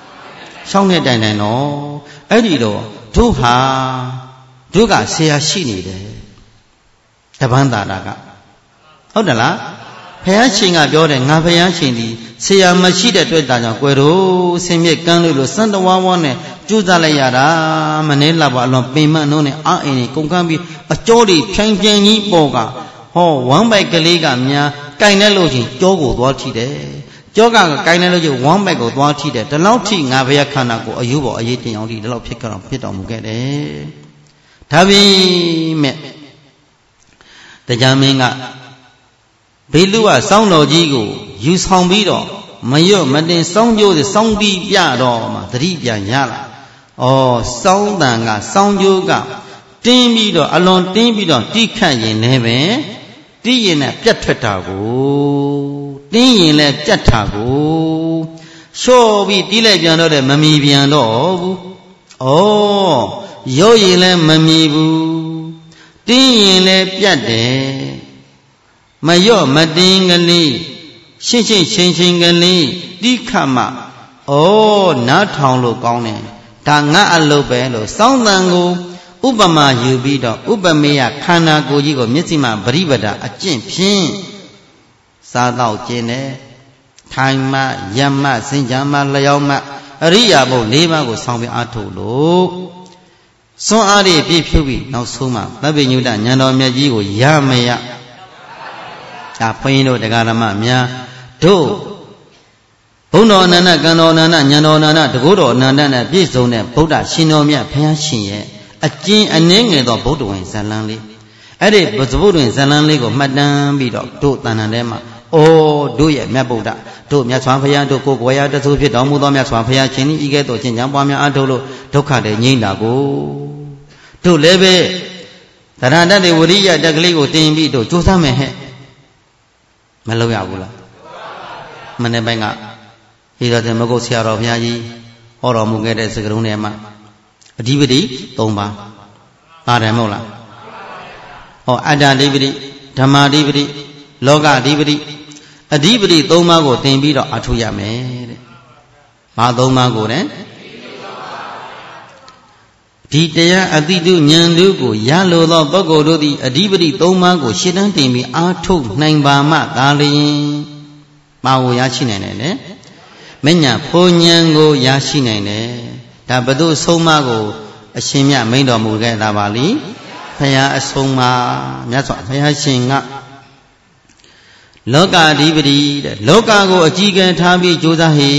6နှစ်တိုင်တိုင်တော့အဲ့ဒီတော့တို့ဟာတို့ကဆရာရှိနေတယ်တပန်းသာတာကဟုတ်တယ်လားဘုရားရှင်ကပြောတယ်ငါဘုရားရှင်ဒီဆရာမရှိတဲ့အတွက်ဒါကြောင့်ကွယ်တို့ဆင်းမြစ်ကမ်းလို့စံတဝါဝါနဲ့ကြိုးစားလိုက်ရတာမနေလာပါအလွန်ပင်မနှုံးနဲ့အာအင်းနဲ့ကုန်ကမ်းပြီးအကျော်တွေဖြိုင်ပြန်ကြီးပေါ်ကဟောဝမ်းပိုက်ကလေးကများကင်တဲ့လို့ချင်းကြောကိုသွားထိတယ်ကြောကကင်တဲ့လို့ချင်းဝမ်းပိုက်ကိုသွားထိတယ်ဒီလောက်ထိငါဘုရားခန္ဓာကိုအယုဘောအရေးတင်အောင်ဒီလောက်ဖြစ်တော်မူခဲ့တယ်ဒါပေမဲ့တရားမင်းကဘေလူကစောင်းတော်ကြီးကိုယူဆောင်ပြီးတော့မရွတ်မတင်စောင်းကျိုးစောင်းပြီးပြတော့မှသတိပြန်ရလာဩစောင်းတန်ကစောင်းကျိုးကတင်းပြီးတော့အလွန်တင်းပြီးတော့တိခတ်ရင်လည်းပဲတိရင်နဲ့ပြတ်ထွက်တာကိုတင်းရင်လည်းပြတ်တာကိုလျှော့ပြီးတီးလိုက်ပြန်တော့တယ်မမီပြန်တော့ဘူးဩရုပ်ရင်လည်းမမီဘူးတင်းရင်လည်းပြတ်တယ်မရော့မတင်းကလေးရှင်းချင်းကလေးတိခတ်မှနားထောင်လို့ကောင်းတယ်ဒါငါအလုပ်ပဲလို့စောင်းတန်ကိုဥပမာယူပြီးတော့ဥပမေယခန္ဓာကိုယ်ကြီးကိုမျက်စိမှပရိပဒအကျင့်ဖြင့်စားတော့ကျင်တယ်ထိုင်မှယမစင်ကြမှလျောင်းမှအရိယာဘု၄ပါးကိုဆောင်းပြီးအားထုတ်လို့စွမ်းအားတွေပြည့်ဖြုတ်ပြီးနောက်ဆုံးမှသဗ္ဗညုတဉာဏ်တော်မြတ်ကြီးကိုရမရဒါဘုန်းကြီးတို့တရားဓမ္မများတို့ဘုံတော်အနန္တကံတော်အနန္တဉာဏ်တော်အနန္တတကုတော်အနန္တနဲ့ပြည့်စုံတဲ့ဗုဒ္ဓရှင်တော်မြတ်ဘုရားရှင်ရဲ့အကျဉ်းအနည်းငယ်သောဗုဒ္ဓဝင်ဇာလန်းလေးအဲ့ဒီဗုဒ္ဓဝင်ဇာလန်းလေးကိုမှတ်တမ်းပြီးတော့တို့တဏ္ဍာထဲမှာတို့ရဲ့မြတ်ဗုဒ္ဓတို့မြတ်စွာဘုရားတို့ကိုယ်ကိုယ်ရတဆူဖြစ်တော်မူသောမြတ်စွာဘုရားရှင်ဤကဲ့သို့ကျင့်ကြံပွားများအားထုတ်လို့ဒုက္ခတွေငြိမ့်တာကိုတို့လည်းပဲသရဏတ္တိဝရိယတက်ကလေးကိုတင်ပြီးတို့ကြိုးစားမယ်ဟဲ့မလုပ်ရဘူးလားမနေ့ပိုင်းကဟိရတဲ့မဂုတ်ဆရာတော်ဘုရားကြီးဟောတော်မူခဲ့တဲ့စကားလုံးထဲမှာအဓိပတိ၃ပါးပါတယ်မဟုတ်လားဟောအတ္တအဓိပတိဓမ္မာဓိပတိလောကအဓိပတိအဓိပတိ3ပါးကိုသင်ပြီးတော့အထုရမယ်တဲ့။ဘာ3ပါးကိုလဲဒီတရားအတိတုဉာဏ်တို့ကိုရလိုသောပုဂ္ဂိုလ်တို့သည်အဓိပတိ3ပါးကိုရှင်းတန်းတင်ပြီးအားထုတ်နိုင်ပါမှသာလျှင်ပါဝရရှိနိုင်တယ်လေမဉ္ဇဉ်ဖုန်ဉဏ်ကိုရရှိနိုင်တယ်ဒါဘု து ဆုံးမကိုအရှင်မြတ်မိန့်တော်မူခဲ့တာပါလိဘုရားအဆုံးမမြတ်စွာဘုရားရှင်ကလောကအဓိပတိတဲ့လောကကိုအကြီးကဲထားပြီးကြိုးစားဟေ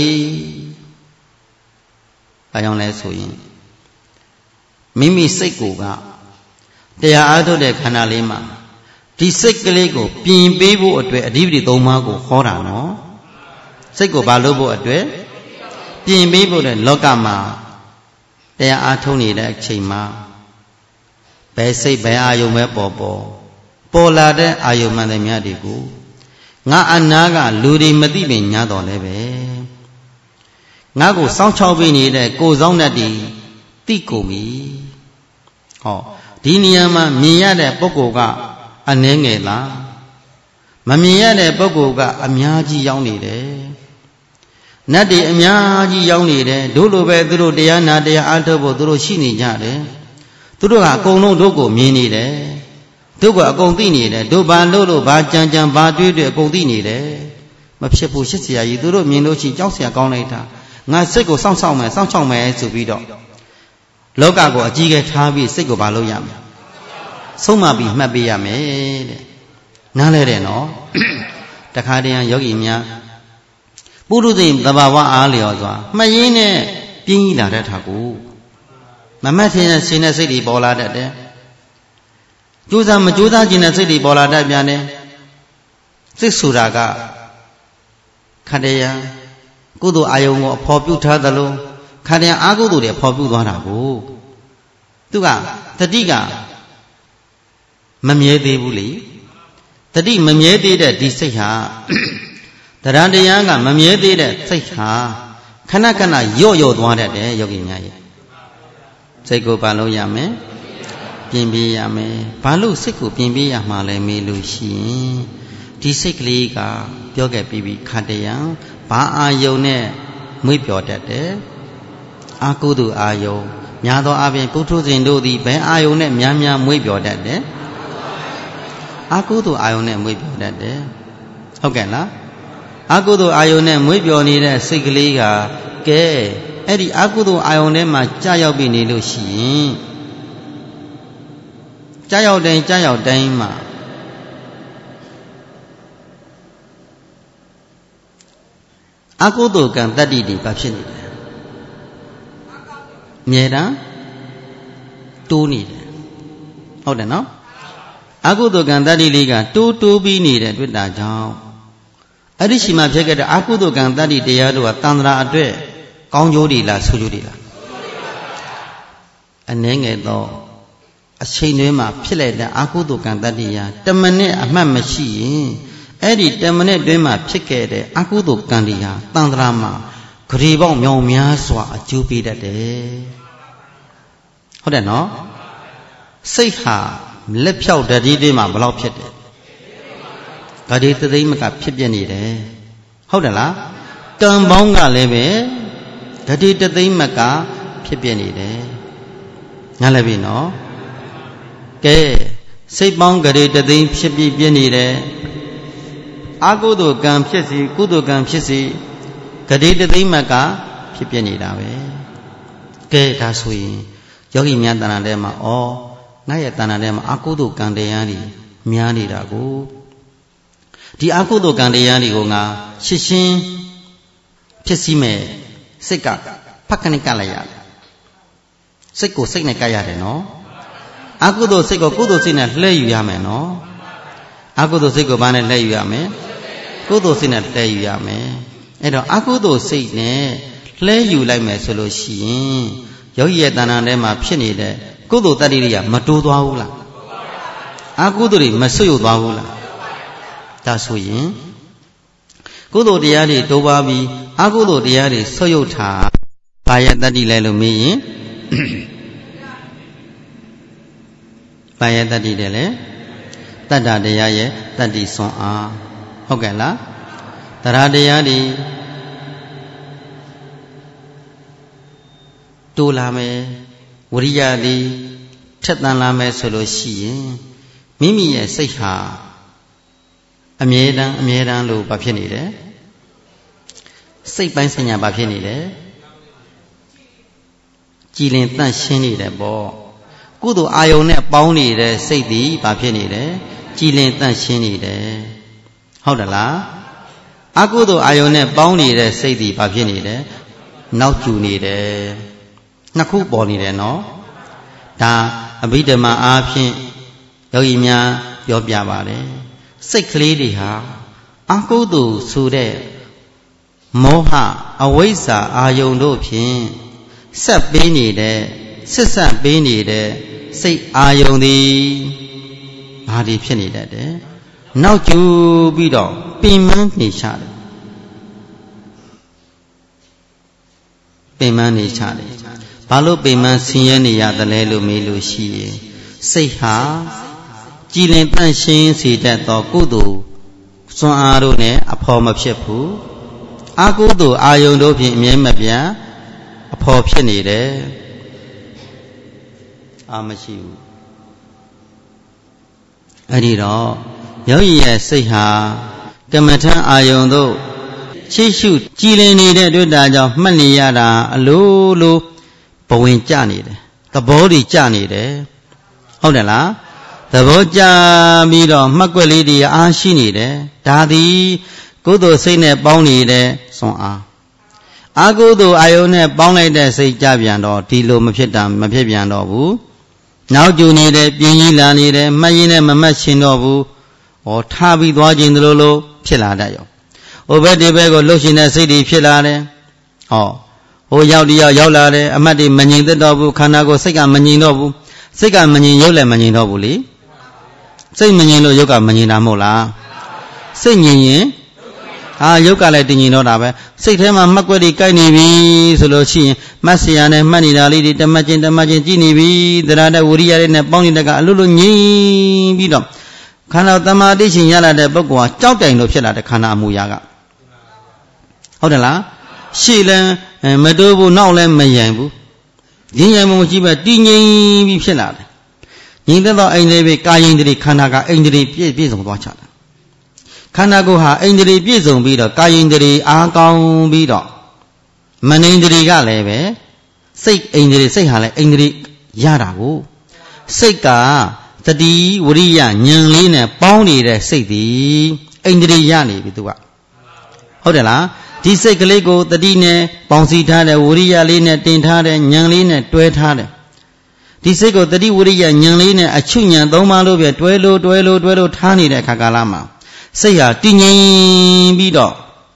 ဘာကြောင့်လဲဆိုရင်မိမိစိတ်ကိုကတရားအားထုတ်တဲ့ခန္ဓာလေးမှာဒီစိတ်ကလေးကိုပြင်ပေးဖို့အတွက်အဓိပတိ3ပါးကိုဟောတာနော်စိတ်ကိုဘာလို့ဖို့အတွက်ပြင်ပေးဖို့တဲ့လောကမှာတရားအားထုတ်နေတဲ့အချိန်မှာဘယ်စိတ်ဘယ်အာယုံပဲပေါ်လာတဲ့အာယုံမှန်တဲ့မြတ်တွေကိုငါအနာကလူတွေမသိပင်ညာတော်လဲပဲငါကိုစောင့်ချောက်ပေးနေတဲ့ကိုယ်ဆောင်တတ်ဒီသိကုန်ပြီဟောဒီနေရာမှာမြင်ရတဲ့ပုဂ္ဂိုလ်ကအနည်းငယ်လားမမြင်ရတဲ့ပုဂ္ဂိုလ်ကအများကြီးရောက်နေတယ်နတ်တွေအများကြီးရောက်နေတယ်တို့လိုပဲသူတို့တရားနာတရားအားထုတ်ဖို့သူတို့ရှိနေကြတယ်သူတို့ကအကုန်လုံးတို့ကိုမြင်နေတယ်တို့ကအကုန်သိနေတယ်တို့ဘာလို့ဘာကြံဘာတွေးအကုန်သိနေတယ်မဖြစ်ဘူးရှစ်ဆရာကြီးသူတို့မြင်လို့ရှိကြောက်ဆရာကောင်းလိုက်တာငါစိတ်ကိုစောင့်ချောက်မယ်ဆိုပြီးတော့လောကကိုအကြီးကဲထားပြီးစိတ်ကိုဘာလုပ်ရမလဲဆုံးမပြီးမှတ်ပေးရမယ်တဲ့နားလဲတယ်နော်တခါတည်းယောဂီများပုရုသေသဘာဝအားလျော်စွာမှတ်ရင်းနဲ့ပြင်းကြီးလာတဲ့ထာကိုမမှတ်ခြင်းနဲ့ရှင်တဲ့စိတ်တွေပေါ်လာတတ်တယ်ကြိုးစားမကြိုးစားခြင်းနဲ့စိတ်တွေပေါ်လာတတ်ပြန်တယ်စိတ်ဆိုတာကခန္ဓာယကုသိုလ်အာယုံကိုအဖော်ပြုထားသလိုခန္ဓာအာကုသိုလ်တွေအဖော်ပြုသွားတာကိုသူကတတိကမမြဲသေးဘူးလေတတိမမြဲသေးတဲ့ဒီစိတ်ဟာတရားတရားကမမြဲသေးတဲ့စိတ်ဟာခဏခဏယော့သွားတတ်တယ်ယောဂီများရဲ့စိတ်ကိုဘာလို့ရမယ်ပြင်ပေးရမယ်ဘာလို့စိတ်ကိုပြင်ပေးရမှာလဲမေးလို့ရှိရင်ဒီစိတ်ကလေးကပြောခဲ့ပြီးခန္ဓာယဘာအာယုံနဲ့မွေးပြော်တတ်တယ်အာကုသိုလ်အာယုံများသောအားဖြင့်ပုထုဇဉ်တို့သည်ဘယ်အာယုံနဲ့များမွေးပြော်တတ်တယ်အာကုသိုလ်အာယုံနဲ့မွေးပြော်တတ်တယ်ဟုတ်ကဲ့လားအာကုသိုလ်အာယုံနဲ့မွေးပြော်နေတဲ့စိတ်ကလေးကကဲအဲ့ဒီအာကုသိုလ်အာယုံထဲမှာကြာရောက်ပြီးနေလို့ရှိရင်ကြာရောက်တိုင်းမှာအာကုသိုလ်ကံတတ္တိတွေဘာဖြစ်နေလဲအမြဲတမ်းတိုးနေတယ်ဟုတ်တယ်နော်အာကုသိုလ်ကံတတ္တိလေးကတိုးပြီးနေတဲ့တွေ့တာကြောင့်အဲ့ဒီရှိမှဖြစ်ခဲ့တဲ့အာကုသိုလ်ကံတတ္တိတရားတို့ကတန်ត្រာအတွက်ကောင်းကျိုးတွေလားဆိုးကျိုးတွေလားအနည်းငယ်တော့အချိန်တွင်းမှာဖြစ်လိုက်တဲ့အာကုသိုလ်ကံတတ္တိရာ10မိနစ်အမှတ်မရှိရင်အဲ့ဒီ10မိနစ်တွင်းမှာဖြစ်ခဲ့တဲ့အကုသိုလ်ကံတွေဟာတန်ត្រာမှာဂရေပေါင်းမြောင်များစွာအကျိုးပေးတတ်တယ်ဟုတ်တယ်နော်စိတ်ဟာလက်ဖြောက်တတိတွေမှာဘယ်လောက်ဖြစ်တယ်ဂရေတသိမ့်မကဖြစ်ပြနေတယ်ဟုတ်တယ်လားကံပေါင်းကလည်းပဲဂရေတသိမ့်မကဖြစ်ပြနေတယ်ငါလည်းပြီနော်ကဲစိတ်ပေါင်းဂရေတသိမ့်ဖြစ်ပြနေတယ်အာကုသိုလ်ကံဖြစ်စီကုသိုလ်ကံဖြစ်စီဂရေတသိမ့်မကဖြစ်ပြနေတာပဲကဲဒါဆိုရင်ယောဂီများတဏ္ဍာထဲမှာငါရဲ့တဏ္ဍာထဲမှာအာကုသိုလ်ကံတရားတွေများနေတာကိုဒီအာကုသိုလ်ကံတရားတွေကိုငါရှင်းရှင်းဖြစ်စီမဲ့စိတ်ကဖက်ခဏကလိုက်ရတယ်စိတ်ကိုစိတ်နဲ့ကပ်ရတယ်နော်အာကုသိုလ်စိတ်ကိုကုသိုလ်စိတ်နဲ့လှည့်ယူရမယ်နော်အာကုသိုလ်စိတ်ကိုဘာနဲ့လှည့်ယူရမလဲကုသိုလ်စိတ်နဲ့လှည့်ယူရမယ်အဲ့တော့အာကုသိုလ်စိတ်နဲ့လှည့်ယူလိုက်မယ်ဆိုလို့ရှိရင်ယောဂီရဲ့တဏ္ဍာထဲမှာဖြစ်နေတဲ့ကုသိုလ်တတ္တိတွေကမတိုးသွားဘူးလားအာကုသိုလ်တွေမဆွတ်ယုတ်သွားဘူးလားဒါဆိုရင်ကုသိုလ်တရားတွေတိုးပွားပြီးအာကုသိုလ်တရားတွေဆွတ်ယုတ်တာဘာရဲ့တတ္တိလဲလို့မေးရင်ဘာရဲ့တတ္တိတယ်လဲတတ္တတရားရဲ့တတ္တိစွမ်းအားဟုတ်ကဲ့လား Taradayadi Tulame Uriyadi Chatanlame Soloshi Mimi Seha Amedan Lu Bapinide Say Bansanya Bapinide Jilin Tan Shini de Bo Kudu Ione Bounty de Sadi Bapinide Jilin Tan Shini de How the la Agudo Ione Bounty de Sadi Bapinide Now Juni Naku Boni de no Da Abidama Apin Yogimia Yobiabare Sick lady ha Agudu Sude Moha Awesa Ayondo Pin Sap Bini de Sissa Bini de Say Ayondi Hadi Penny de Now you be dog Payment Nisha Payment Nisha Palo Payment Sienia the Lelu Milu Shi Say ha Jilin Panshin see that dog Gudu So Arune a poem of Shepu Agudu Ayondo Mimabia A poor penny there. Amashu. I did all. Yoya say ha. Kamatan Ayondo. She shoot. Chile needed to die of Maniada. A lulu. Bowen Johnny. The body Johnny there. Hold la. The Boja Mido Makwelidi Ashini there. Daddy. Go to Sine Bounty there. So ah. Agudu Ione Bounty there say Javian or Tilo Mapitan Mapian Nobu. Now you need a Pinila need a Mayine Mamachinobu or Tabi Dwajin Lolo Piladayo. Over the bag of Lushina City Pilade. Oh Yaudia Yolade, Amadi Manin the Dobu, Kanago Sega Maninobu, Sega Manin Yola Maninobuli. Say Manino Yoga Manina Mola. Say Yin. Yoga letting you know that. Say him a Makwadi Kaini, Solochi, Masiane, Manila, Lady, the Magin Gini, the Rada Uria in a Boni Daga, Lulu Ni Bido. Kana Tamadishi Yala de Bogua, Chowtain of Shella de Kana Muyaga. Hodela, Sheila, and Medobu, Nolan Mayambu. Dinyamu Jiba, Dingy Bishella. Neither I never Kayin the Kanaga, Angry Piece of Watcher. Kanagoha, Angry Bizon Bido, Kayindri, Akon Bido. Manindri Galeve, Sik Angry Sehale, Angry Yarago. Sika, Tadi, Uria, Nyanlina, Pony, the Sidi, Angry Yani Bidua. Hodela, Tisek Lego, the Dine, Ponsi Tade, Uria Lina, Tintade, Nyanlina, Tuetade. Tiseko, the Uria, Nyanlina, Achunya, Domalo, Duelo, Tani, the Kagalama. Say a dingy bido.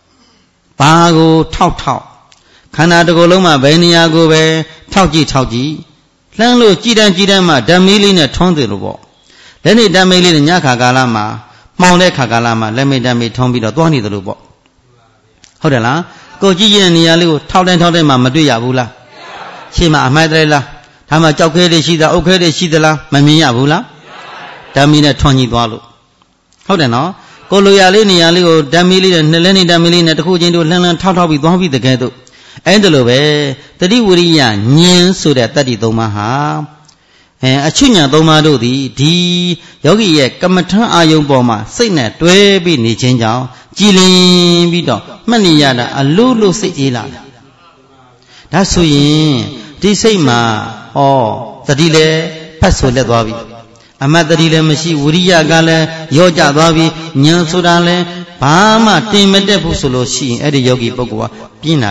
Bago tau. Kanadago loma, Benia go be, tauji. Lanlo Jidama, Damilina Tondilubo. Then it Damilin Yakagalama, Mounte Kagalama, let me dami Tombido, Doni the Lubo. Hodela, go Gigi and Yalu, Taudan Maduya Bula. Shima Madrela, Tama Joke de Shida, Oke de Shidala, Mamia Bula. Damina Tony Dwalu. Hodena. Coloyalini Aligo, Damili and Neleni Damilin at Hujin to Lenan Tata with one with the ghetto. Endelobe, the Diuria, Nien so that Tadi Domaha. A Chunya Domado di Yogi Kamatan Ayon Boma, Signet, Dwebi Nichenjao, Jilin Bido, Maniana, a Lulu Sila. That's so yin, this same ma, the delay, Paso Ledovi. Amadrile Mashi, Uria Gale, Yoja Davi, Nyan Sudale, Pama, Timete Pusolo, she, Eddie Yogi Bogua, Pina.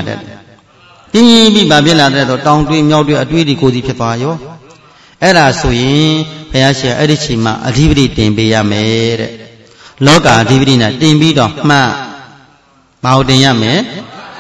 Tini Babila, the town to Yodu, a tweedy Kodi Papayo. Era Suyin, Payasha, Edichima, a DVD Timbia made. Loga, Dividina, Timbido, Ma, Maudia me.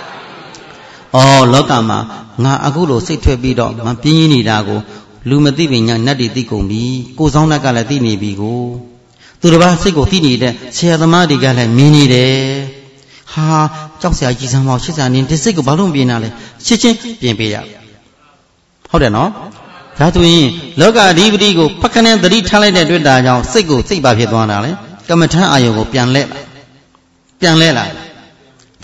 Oh, Logama, Na Agulo, say to a bido, Mampini Dago. Lumadivinya Nadi Dicombi, goes on a galatini bigo. To the Basico Tini, Sia the Madigala Mini de Ha, Josia Gisamo, Chisan in the Sigo Balloon Biennale, Chichin, Pimpia. How do you know? That we look at Divigo, Pacanet, the retaliated with Dial, Sigo, Siba Piedonale, Kamata Ayo, Pianlela.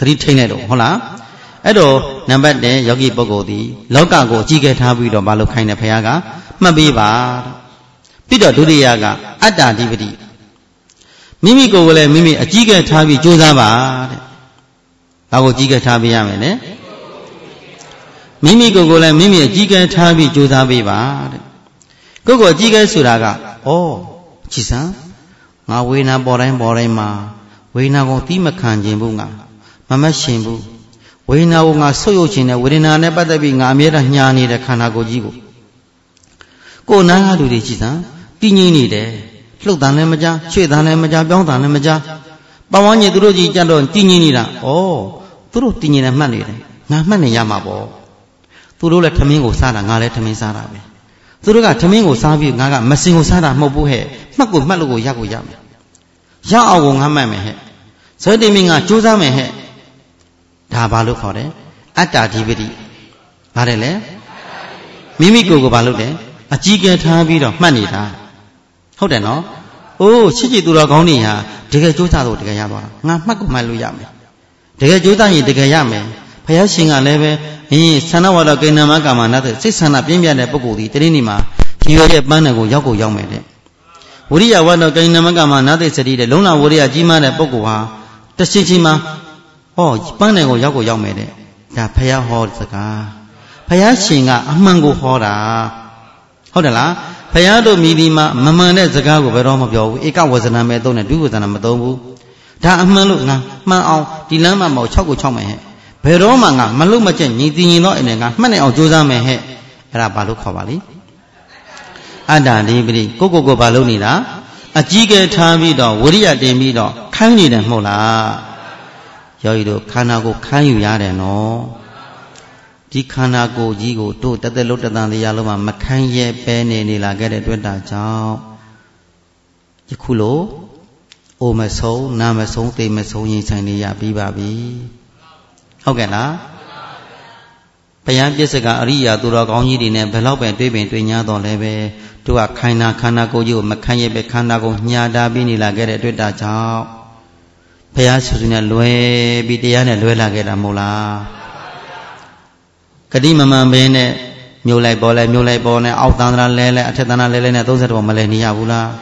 တိထိနေတော့ဟုတ်လားအဲ့တော့နံပါတ်1ယောဂီပုဂ္ဂိုလ်သည်လောကကိုကြည်ခဲ့ထားပြီးတော့ဘာလို့ခိုင်းတယ်ဘုရားကမှတ်ပေးပါပြီးတော့ဒုတိယကအတ္တဓိပတိမိမိကိုယ်ကိုလည်းမိမိအကြည့်ခဲ့ထားပြီးကြိုးစားပါတဲ့ဘာကိုကြည့်ခဲ့ထားပေးရမယ်လဲမိမိကိုယ်ကိုလည်းမိမိအကြည့်ခဲ့ထားပြီးကြိုးစားပေးပါတဲ့ကိုယ်ကိုအကြည့်ခဲ့ဆိုတာကကြည်စမ်းငါဝေဒနာပေါ်တိုင်းမှာဝေဒနာကိုသီးမခံခြင်းဘူးငါမမတ်ရှင်ဘူးဝေဒနာကိုငါဆုပ်ယုပ်ခြင်းနဲ့ဝေဒနာနဲ့ပတ်သက်ပြီးငါအမြဲတမ်းညာနေတဲ့ခန္ဓာကိုယ်ကြီးကိုယ်နားကလူတွေကြည်စမ်းတည်ငြိမ်နေတယ်လှုပ်တန်လည်းမကြားရွှေ့တန်လည်းမကြားပြောင်းတန်လည်းမကြားပတ်ဝန်းကျင်သူတို့ကြီးကြတော့တည်ငြိမ်နေတာသူတို့တည်ငြိမ်နေမှတ်နေတယ်ငါမှတ်နေရမှာပေါ့သူတို့လည်းထမင်းကိုစားတာငါလည်းထမင်းစားတာပဲသူတို့ကထမင်းကိုစားပြီးငါကမစင်ကိုစားတာမဟုတ်ဘူးဟဲ့မှတ်လို့ကိုရက်ကိုရမယ်ရအောင်ကိုငါမှတ်မယ်ဟဲ့ဇောတိမင်းကကြိုးစားမယ်ဟဲ့ဒါဘာလို့ခေါ်တယ်အတ္တဓိပတိဘာလဲလဲမိမိကိုယ်ကိုဘာလို့လဲအကြည့်ကဲထားပြီးတော့မှတ်နေတာဟုတ်တယ်နော်ချစ်ကြည်သူတော်ကောင်းတွေဟာတကယ်ကြိုးစားတော့တကယ်ရသွားတာငါမှတ်ကိုမှတ်လို့ရမယ်တကယ်ကြိုးစားရင်တကယ်ရမယ်ဘုရားရှင်ကလည်းပဲသန္နဝါဒကိဏ္ဍမကာမနာတဲ့စိတ်ဆန္ဒပြင်းပြတဲ့ပုဂ္ဂိုလ်ဒီတနေ့နေ့မှာဒီရောရဲ့ပန်းတယ်ကိုရောက်မယ်တဲ့ဝိရိယဝါဒကိဏ္ဍမကာမနာတဲ့စတိတဲ့လုံးလဝိရိယကြီးမားတဲ့ပုဂ္ဂိုလ်ဟာတရှိချင်းမှာပန်းတယ်ကိုရောက်မယ်တဲ့ဒါဘုရားဟောစကားဘုရားရှင်ကအမှန်ကိုဟောတာဟုတ်တယ်လားဘုရားတို့မြည်ဒီမှာမမှန်တဲ့စကားကိုဘယ်တော့မပြောဘူးဧကဝဇ္ဇနာမဲ့သုံးတယ်ဒုဝဇ္ဇနာမသုံးဘူးဒါအမှန်လို့ငါမှန်အောင်ဒီလမ်းမှာမောက်6ကို6မယ်ဟဲ့ဘယ်တော့မှငါမလို့မကျက်ညီတည်ရင်တော့အနေငါမှတ်နေအောင်ကြိုးစားမယ်ဟဲ့အဲ့ဒါဘာလို့ခေါ်ပါလိအတ္တဓိပတိကိုဘာလို့နေတာအကြီးကဲထားပြီးတော့ဝိရိယတင်ပြီးတော့ခိုင်းနေတယ်မဟုတ်လားယောဂီတို့ခန္ဓာကိုခိုင်းယူရတယ်နော်ဒီခန္ဓာကိုယ်ကြီးကိုတို့တက်လုံးတန်တရားလုံးမှာမခိုင်းရဲပဲနေလာခဲ့တဲ့တွေ့တာကြောင့်ယခုလိုအိုမဆုံးနာမဆုံးသိမဆုံးရင်ဆိုင်နေရပြီးပါပြီဟုတ်ကဲ့လားဘုရားပြည့်စကအရိယာသူတော်ကောင်းကြီးတွေနဲ့ဘယ်လောက်ပဲတွေ့ညာတော့လဲပဲတို့ကခန္ဓာကိုယ်ကြီးကိုမခိုင်းရဲပဲခန္ဓာကိုညှာတာပြီးနေလာခဲ့တဲ့တွေ့တာကြောင့်ဘုရားဆူဆူနဲ့လွယ်ပြီးတရားနဲ့လွယ်လာခဲ့တာမဟုတ်လားဂတိမမှန်ဘဲနဲ့မြို့လိုက်ပေါ်နဲ့အောက်တန်းတရာလဲအထက်တန်းတရာလဲနဲ့30ဘောမလဲနေရဘူးလား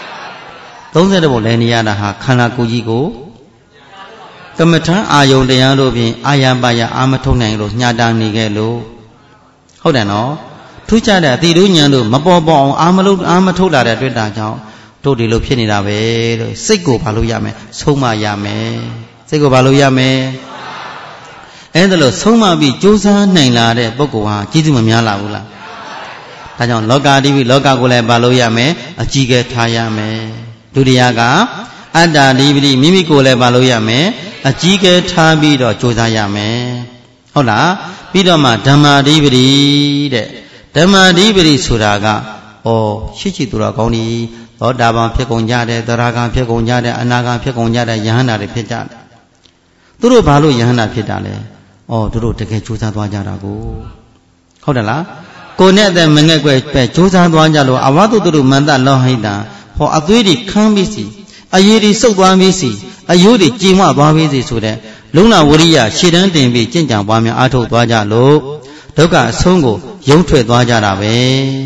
30ဘောလဲနေရတာဟာခန္ဓာကိုယ်ကြီးကိုကမ္မထံအာယုန်တရားတို့ဖြင့်အာယပါယအာမထုတ်နိုင်လို့ညှာတာနေခဲ့လို့ဟုတ်တယ်နော်ထူးခြားတဲ့အတိတို့ဉာဏ်တို့မပေါ်ပေါအောင်အာမထုတ်လာတဲ့တွေ့တာကြောင့်တို့ဒီလိုဖြစ်နေတာပဲလို့စိတ်ကိုဘာလို့ရမယ်ဆုံးမရမယ်စိတ်ကိုဘာလို့ရမယ်အဲ့ဒါလို့ဆုံးမပြီးကြိုးစားနိုင်လာတဲ့ပုဂ္ဂိုလ်ဟာကျေးဇူးမများလာဘူးလားဒါကြောင့်လောကာတိပိလောကကိုလည်းဘာလို့ရမယ်အကြည့်ကဲထားရမယ်ဒုတိယကအတ္တဓိပတိမိမိကိုလည်းဘာလို့ရမယ်အကြည့်ကဲထားပြီးတော့ကြိုးစားရမယ်ဟုတ်လားပြီးတော့မှဓမ္မာဓိပတိတဲ့ဓမ္မာဓိပတိဆိုတာကရှိချီသူတော်ကောင်းကြီးသောတာပန်ဖြစ်ကုန်ကြတယ်သရဂံဖြစ်ကုန်ကြတယ်အနာဂံဖြစ်ကုန်ကြတယ်ယဟန္တာတွေဖြစ်ကြတယ်သူတို့ဘာလို့ယဟန္တာဖြစ်တာလဲသူတို့တကယ်ကြိုးစားသွားကြတာကိုဟုတ်တယ်လားကိုယ်နဲ့အသက်မငဲ့ကွယ်ပဲကြိုးစားသွားကြလို့အဝတုတုမန္တလောဟိတံအသွေးတွေခမ်းပြီးစီအရည်တွေစုပ်သွားပြီးစီအယိုးတွေကြည်မသွားပြီးစီဆိုတဲ့လုံလဝရိယရှေ့တန်းတင်ပြီးကြင်ကြံပွားများအားထုတ်သွားကြလို့ဒုက္ခအဆုံးကိုယုံထွက်သွားကြတာပဲ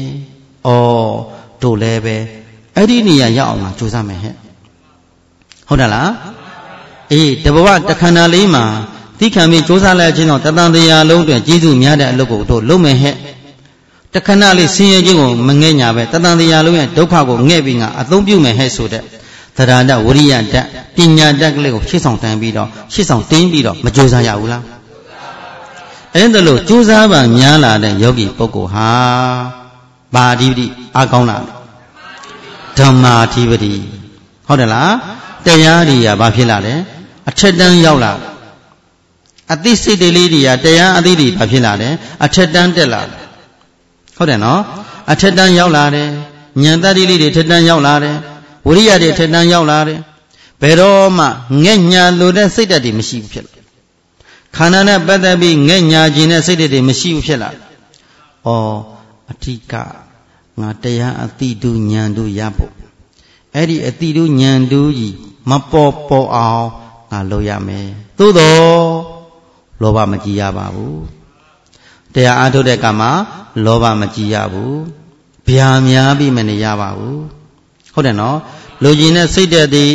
တို့လည်းပဲအဲ့ဒီနေရာရောက်အောင်ကြိုးစားမယ်ဟဲ့ဟုတ်တယ်လားတဘဝတခန္ဓာလေးမှာသိခံပြီးကြိုးစားလိုက်ခြင်းတော့တသံတရားလုံးတွင်ကျေးဇူးများတဲ့အလုပ်ကိုတို့လုပ်မယ်ဟဲ့တခဏလေးဆင်းရဲခြင်းကိုမငဲ့ညာပဲတသံတရားလုံးရဲ့ဒုက္ခကိုငဲ့ပြီးငါအသုံးပြုမယ်ဟဲ့ဆိုတဲ့သရဏဝရိယတတ်ပညာတတ်ကလေးကိုရှေ့ဆောင်တင်းပြီးတော့မကြိုးစားရဘူးလားအဲ့ဒါလို့ကြိုးစားပါများလာတဲ့ယောဂီပုဂ္ဂိုလ်ဟာဘာဓိပတိအားကောင်းလာဓမ္မာဓိပတိဟုတ်တယ်လားတရားတွေကဘာဖြစ်လာလဲအထက်တန်းရောက်လာအသိစိတ်တွေလေးတွေကတရားအသိတွေဘာဖြစ်လာလဲအထက်တန်းတက်လာဟုတ်တယ်နော်အထက်တန်းရောက်လာတယ်ဉာဏ်တတိလေးတွေထက်တန်းရောက်လာတယ်ဝိရိယတွေထက်တန်းရောက်လာတယ်ဘယ်တော့မှငဲ့ညာလိုတဲ့စိတ်ဓာတ်တွေမရှိဘူးဖြစ်လာခန္ဓာနဲ့ပတ်သက်ပြီးငဲ့ညာခြင်းတဲ့စိတ်ဓာတ်တွေမရှိဘူးဖြစ်လာအဓိကငါတရားအတိတုဉာဏ်တို့ရဖို့အဲ့ဒီအတိတုဉာဏ်တို့ကြီးမပေါ်အောင်ငါလို့ရမယ်သို့တော့လောဘမကြည်ရပါဘူးတရားအားထုတ်တဲ့ကမှာလောဘမကြည်ရဘူးဗျာများပြီးမနေရပါဘူးဟုတ်တယ်နော်လူကြီးနဲ့စိတ်တဲ့သည်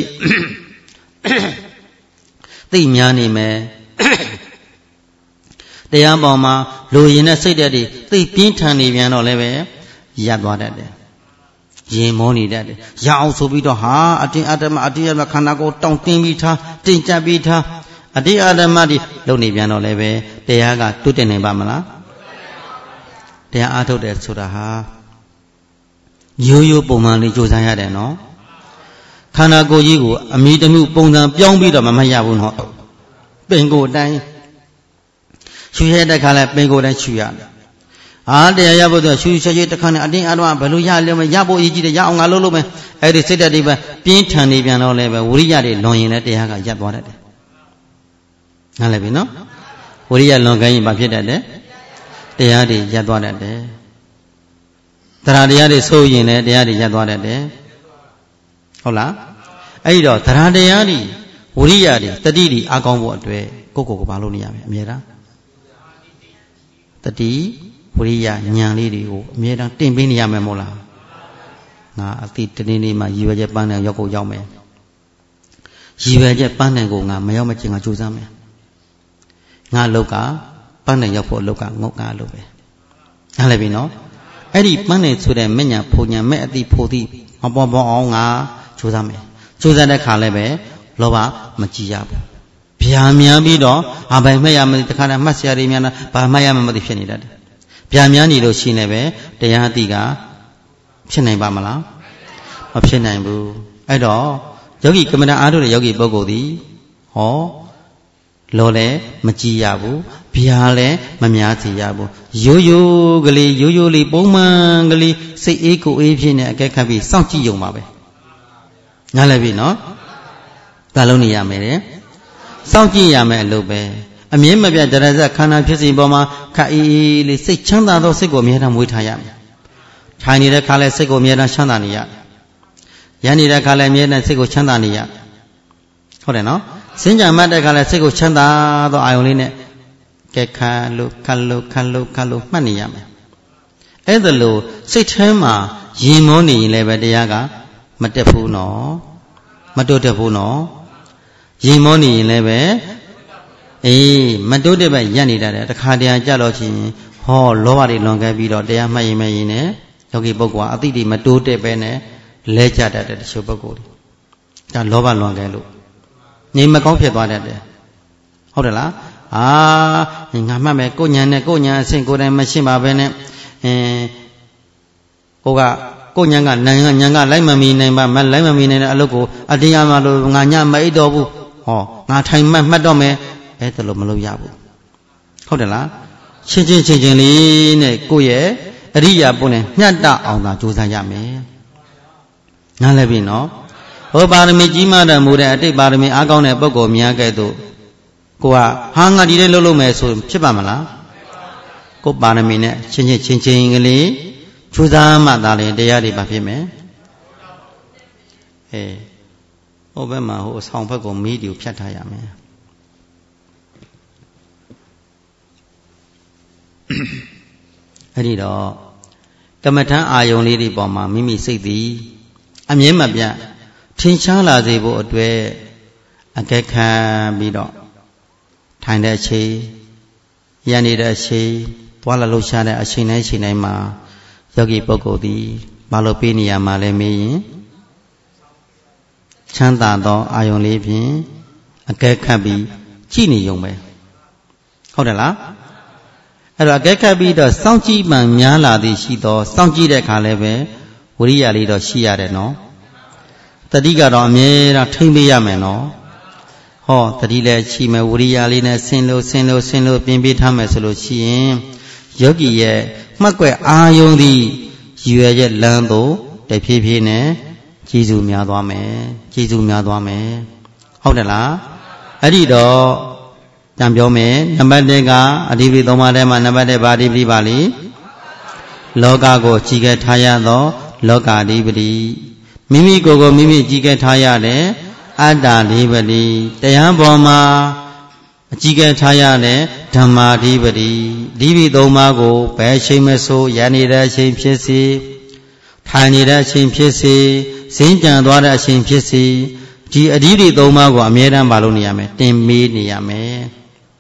သိများနေမယ်တရားပေါ်မှာလူရင်နဲ့စိတ်တဲ့သည်သိပြင်းထန်နေပြန်တော့လည်းပဲရပ်သွားတတ်တယ်ရင်မောနေတတ်တယ်ရအောင်ဆိုပြီးတော့ဟာအတင်းအဓမ္မအတင်းအဓမ္မခန္ဓာကိုယ်တောင့်တင်းပြီးထားတင်ကြပ်ပြီးထားအတင်းအဓမ္မဒီလုံနေပြန်တော့လည်းပဲတရားကတွတ်တင်နိုင်ပါမလားတရားအားထုတ်တယ်ဆိုတာဟာရိုးရိုးပုံမှန်လေးကြိုးစားရတယ်နော်ခန္ဓာကိုယ်ကြီးကိုအမိတမှုပုံစံပြောင်းပြီးတော့မရဘူးနော်ပင်ကိုယ်တိုင်းရှူရတဲ့ခါလဲပင်ကိုယ်တိုင်းရှူရတယ်တရားရဖို့ဆိုရှူရှူတခါနဲ့အတင်းအဓမ္မဘယ်လိုရလဲမရဖို့အရေးကြီးတယ်ရအောင်ငါလုပ်လို့မယ်အဲ့ဒီစိတ်ဓာတ်တွေပဲပြင်းထန်နေပြန်တော့လဲပဲဝိရိယတွေလွန်ရင်လည်းတရားကရပ်သွားတတ်တယ်နားလည်ပြီနော်ဝိရိယလွန်ခိုင်းရင်ဘာဖြစ်တတ်တယ်တရားတွေရပ်သွားတတ်တယ်တရားတရားတွေဆိုရင်လည်းတရားတွေရပ်သွားတတ်တယ်ဟုတ်လားအဲ့ဒီတော့တရားတရားတွေဝိရိယတွေတတိတွေအကောင်းဖို့အတွက်ကိုယ့်ကိုယ်ဘာလုပ်နေရမလဲအမြဲတမ်းတတိဝိရိယဉာဏ်လေးတွေကိုအမြဲတမ်းတင်ပေးနေရမယ်မို့လားငါအတိတနေ့နေ့မှရည်ရွယ်ချက်ပန်းနိုင်ရောက်ကိုရောက်မယ်ရည်ရွယ်ချက်ပန်းနိုင်ကိုငါမရောက်မချင်းငါကြိုးစားမယ်ငါအလုပ်ကပန်းနိုင်ရောက်ဖို့အလုပ်ကငုတ်ကအလုပ်ပဲနားလည်ပြီနော်အဲ့ဒီပန်းနိုင်ဆိုတဲ့မညာဖုန်ညာမဲ့အတိဖို့တိမပေါ်ပေါ်အောင်ငါကြိုးစားမယ်ကြိုးစားတဲ့ခါလည်းပဲလောဘမကြည်ရဘူးဗျာများပြီးတော့ဘာမှတ်ရမသိတခါတည်းမှတ်စရာတွေများလားဘာမှတ်ရမသိဖြစ်နေတတ်တယ်ဗျာများနေလို့ရှိနေပဲတရားအတိကဖြစ်နိုင်ပါမလားမဖြစ်နိုင်ဘူးအဲ့တော့ယောဂီကမ္မဋ္ဌာန်းအားထုတ်တဲ့ယောဂီပုဂ္ဂိုလ်သည်ဟောလောလည်းမကြည်ရဘူးဗျာလည်းမများစေရဘူးရိုးရိုးကလေးရိုးရိုးလေးပုံမှန်ကလေးစိတ်အေးကိုအေးဖြစ်နေအကဲခတ်ပြီးစောင့်ကြည့်ရုံပါပဲနားလည်ပြီနော်ဒါလုံးနေရမယ်တဲ့စောင့်ကြည့်ရမယ်အလုပ်ပဲအမြင်မပြတ်တရဇခန္ဓာဖြစ်စီပေါ်မှာခက်အေးလေးစိတ်ချမ်းသာသောစိတ်ကိုအမြဲတမ်းမွေးထားရမယ်ထိုင်နေတဲ့ခါလဲစိတ်ကိုအမြဲတမ်းချမ်းသာနေရရနေတဲ့ခါလဲအမြဲတမ်းစိတ်ကိုချမ်းသာနေရဟုတ်တယ်နော်စင်ကြံမှတ်တဲ့ခါလဲစိတ်ကိုချမ်းသာသောအာယုံလေးနဲ့ကဲခါလို့ခတ်လို့ခတ်လို့ခတ်လို့မှတ်နေရမယ်အဲ့ဒါလို့စိတ်ထဲမှာရင်မောနေရင်လည်းပဲတရားကမတက်ဘူးနော်မတိုးတက်ဘူးနော်ရင်မောနေရင်လည်းပဲမတိုးတက်ပဲရပ်နေတတ်တယ်တခါတည်းကြတော့ချင်းဟောလောဘတွေလွန်ခဲ့ပြီးတော့တရားမှတ်ရင်နဲ့ယောဂီပုဂ္ဂိုလ်ကအတိတ်မတိုးတက်ပဲနဲ့လဲကြတတ်တဲ့တချို့ပုဂ္ဂိုလ်တွေဒါလောဘလွန်ခဲ့လို့နေမကောင်းဖြစ်သွားတတ်တယ်ဟုတ်တယ်လားငါမှတ်မယ်ကိုညာနဲ့ကိုညာအဆင့်ကိုယ်တိုင်မရှင်းပါပဲနဲ့ကိုညာကညာကလိုက်မမီနိုင်ပါမလိုက်မမီနိုင်တဲ့အလုပ်ကိုအတရားမှလို့ငါညမအိတ်တော့ဘူးဟောငါထိုင်မှတ်တော့မယ်အဲ့ဒါလို့မလုပ်ရဘူးဟုတ်တယ်လားချင်းလေးနဲ့ကိုယ့်ရဲ့အရိယာပုနဲ့ညှတ်တအောင်သာကြိုးစားရမယ်နားလည်ပြီနော်ဟောပါရမီကြီးမားတော်မူတဲ့အတိတ်ပါရမီအားကောင်းတဲ့ပုဂ္ဂိုလ်များကဲ့သို့ကိုကဟာငါဒီလေးလုပ်မယ်ဆိုဖြစ်ပါမလားကိုပါရမီနဲ့ချင်းကလေးကြိုးစားမှသာလေတရားတွေပါဖြစ်မယ်ဟိုဘက်မှာဟိုအဆောင်ဘက်ကိုမီးတူဖြတ်ထားရမယ်အဲ့ဒီတော့ကမ္မထံအာယုံလေးတွေပေါ်မှာမိမိစိတ်သည်အမြဲမပြတ်ထင်ရှားလာစေဖို့အတွက်အကဲခံပြီးတော့ထိုင်တဲ့အချိန်ရနေတဲ့အချိန်သွားလာလှုပ်ရှားတဲ့အချိန်တိုင်းမှာယောဂီပုဂ္ဂိုလ်သည်မလုပ်ပေးနေရမှာလဲမေးရင်ချမ်းသာသောအာယုံလေးဖြင့်အကဲခတ်ပြီးကြည်နေုံပဲဟုတ်တယ်လားအဲ့တော့အကဲခတ်ပြီးတော့စောင့်ကြည့်မှများလာသည်ရှိတော့စောင့်ကြည့်တဲ့အခါလည်းပဲဝိရိယလေးတော့ရှိရတယ်နော်တတိကတော့အမြဲတမ်းထိမ့်ပေးရမယ်နော်ဟောတတိလည်းရှိမယ်ဝိရိယလေးနဲ့ဆင်းလို့ပြင်ပေးထားမယ်ဆိုလို့ရှိရင်ယောဂီရဲ့မှတ်ကွက်အာယုံသည်ရွယ်ချက်လမ်းသို့တဖြည်းဖြည်းနဲ့ကျေးဇူးများသွားမယ်ဟုတ်တယ်လားအဲ့ဒီတော့တံပြောမယ်နံပါတ်1ကအဓိပတိ3ပါးထဲမှာနံပါတ်1ဘာအဓိပတိပါလိလောကကိုကြီးကဲထားရသောလောကာဓိပတိမိမိကိုယ်ကိုမိမိကြီးကဲထားရတဲ့ Atta Dibadi Taya Boma Jika Tayane Dhamma Dibadi Divi Domago Peshimeso Yanida Shim Pisi Tanida Shim Pisi Sinjan Dwara Shim Pisi Ji Adidi Domago Amira Baluniame Timmi Niame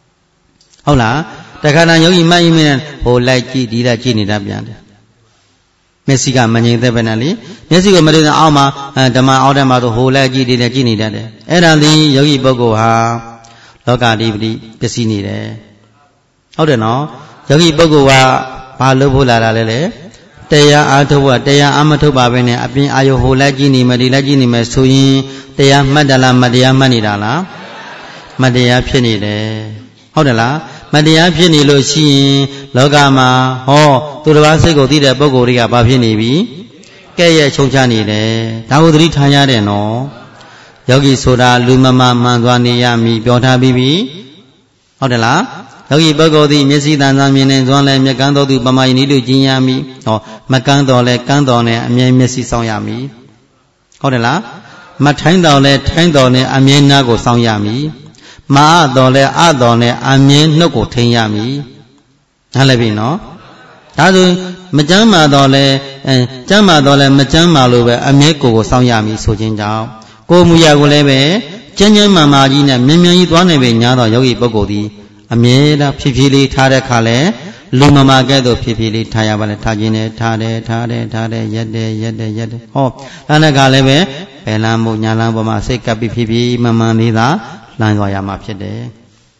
Hola Takana Yogi Maiman Ho Laiki Dida Chini Dabian Messica Mani Debenali Messico Marina Alma Dama Audamato Ho Laiki Dida Chini Dade Erandi Yogi Bogo Ha Loka Dibdi Pesini How do know Yogi Bogo Wa Palubula Lele Teya Atowa Teya Amatoba Bene Abin Ayo Ho Lagini Madilagini Mesuin Teya Madala Madia Manidala Madia Penide How the la Madia Penny Loshi Logama Ho to the Vasego did a Bogoria Babinibi Kaya Chonchani de Taudri Tanya de no Yogi Soda Lumama Mandwani Yami Biota Bibi How the la Yogi Bogo the Messi Danzamin and Zone Mekanto to Bama Nidu Jinyami or Makanto le Cantone Amien Messi Sonyami How the la Matando le Tendone Amien Nago Sonyami Ma dole adone amien noko tenyami Halabino Tadu Majama dole Jama dole Majama lube ameko Sanyami Sojinjao Go Muyagolebe Jenyan Mamajina Mimian Dwanebe Nado Yogi Bogodi Ameda Pipili Tade Kale Lumama Gado Pipili Tayabale Tajine Tade Yede Oh Lana Galebe Pelambo Nyalambo Seka Pipi Mamanida Languayama Pede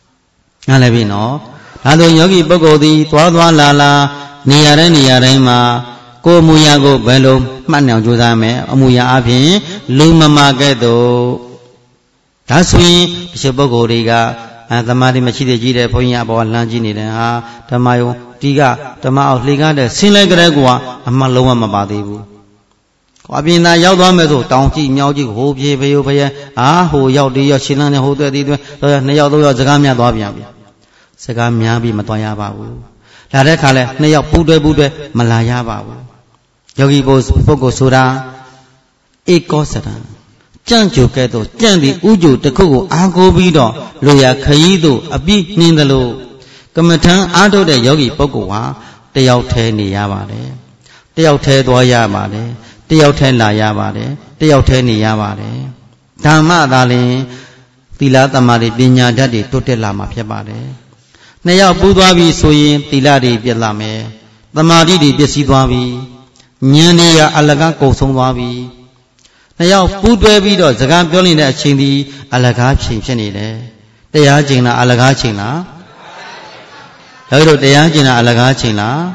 Alabino Ado Yogi Bogodi, Twadwa Lala, Niarema, Go Muyago Bello, Manel Judame, Amuya Api, Luma Magedo. That's we, Bishop Bogodiga, and the Madi Machide Gide, Poya Boa Langini, Tamayo, Diga, Tamao Liga, the Sile Gregua, and Maloma Mabadibu. Abina Yaudamedo, Downty, Miaji, Hope, Who Yaudi, Chilan, who did Neodo, Zagamia Dobiabi. Sagamiabi, Matoya Babu. Larekale, Nea Bude, Malaya Babu. Yogi Bos, Pogo Sura, Ecosada. Janju Keto, Jandi, Uju, the Kogo, Ago Bido, Luya Kaido, a big Nindalo. Comatan Ado de Yogi Pogoa, they out Niavade. They out Doyabade. They out Layabade, they out Niavade. Dama Dali, Tilata Mari Binya Daddy, Tote Lama Piabade. Naya Budavi Soyin, Tiladi Bielame, the Maridi Desidwavi, Nyania Alaga Kosongwavi. Naya Budavi, Zagan Biolina Chindi, Alaga Chinchine. They are Jina Alaga China. They are Jina Alaga China.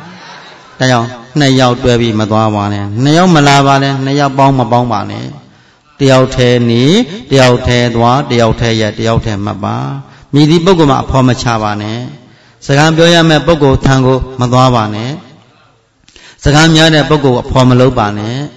Nayao Baby Madwawane, Nayao Malavane, Nayao Bomane, the outte ni, the outte dwa, the outte yet, the outte maba, Midi Bogoma Pomachavane, Sagambioya me Bogo Tango Madwawane, Sagamia Bogo Pomalobane,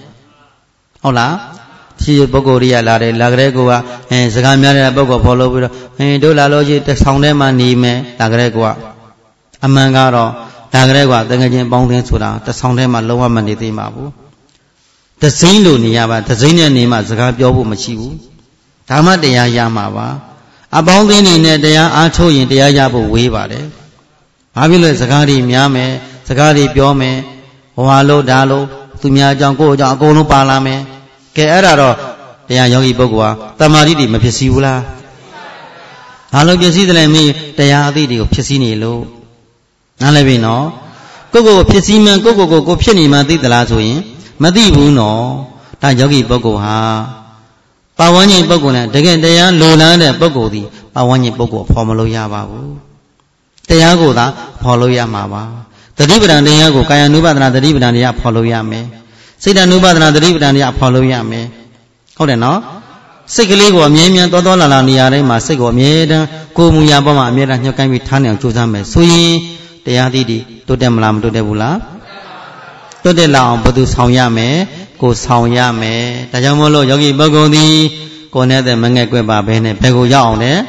Ola, Chi Bogoria Lare, Lagregua, and Sagamia Bogo Polo, and do la logi the Soundema Nime, Lagregua, Amangaro. Tagregua, the Gajan Bongin Suda, the Soundema Loa Maniti Mabu. The Saint Niaba, the Zania Nima, Zagabio Machibu. Tama de Yamava. Abounding in it, they are Ato in the Ayabu Wavade. Avila Zagari Miame, Zagari Biome, Oalo Dalo, Tumia Jango, Jangono Palame, Keraro, they are Yogi Bogua, Tamaridi Mapisiula. Hello, you see the me, they are the Pisini low. Nalabino, Gogo Pessiman, Gogo Penima did the last win, Madibu no, Tajogi Bogoha. Pawani Bogona, again they are Lola Bogodi, Pawani Bogo, Pomoloya Babu. They are go that, Poloya Mava. The dividend they are go, Kaya Nuba, the dividend they are Poloyame. Say the Nuba, the dividend they are Poloyame. Hold on now. Sickligo, Miamian, Dodola, Niare, Sego, Mieda, Kumuya Boma, Mira, you can be Tanya, Josame, Sui. They are Didi, to them lam to the Bula. To the lam, but to Sawyame, go Sawyame, Tajamolo, Yogi Bogodi, go near the Mangaqueba Bene, Pego Yaone.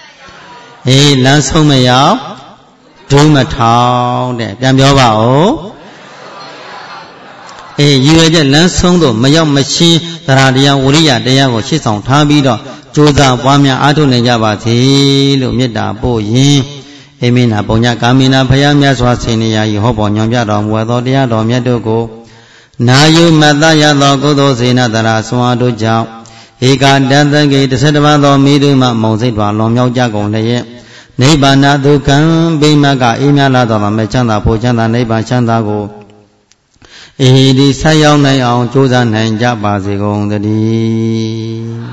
Eh, Lansome Yao, Dream a town, Dambiova. Eh, you are the Lansondo, Mayam machine, the Radia Uria, they are what she's on Tabido, ကြိုးစားပွားများအားထုတ်နိုင်ကြပါစေလို့မေတ္တာပို့ရင်အိမိနာပုညကာမိနာဖယားမြတ်စွာဆင်နေရာဤဟောပေါ်ညွန်ပြတော်မူသောတရားတော်မြတ်တို့ကိုနာယုမတ္တရသောကုသိုလ်စေနတရာဆွမ်းအားတို့ကြောင့်ဧကတတကေ11ပါးသောမိတုမှမုံစိတ်တော်လွန်မြောက်ကြကုန်လျက်နိဗ္ဗာန်ဒုက္ခံဘိမကအေးမြလာတော်မဲ့ချမ်းသာဖို့ချမ်းသာနိဗ္ဗာန်ချမ်းသာကိုအေဒီဆက်ရောက်နိုင်အောင်ကြိုးစားနိုင်ကြပါစေကုန်သတည်း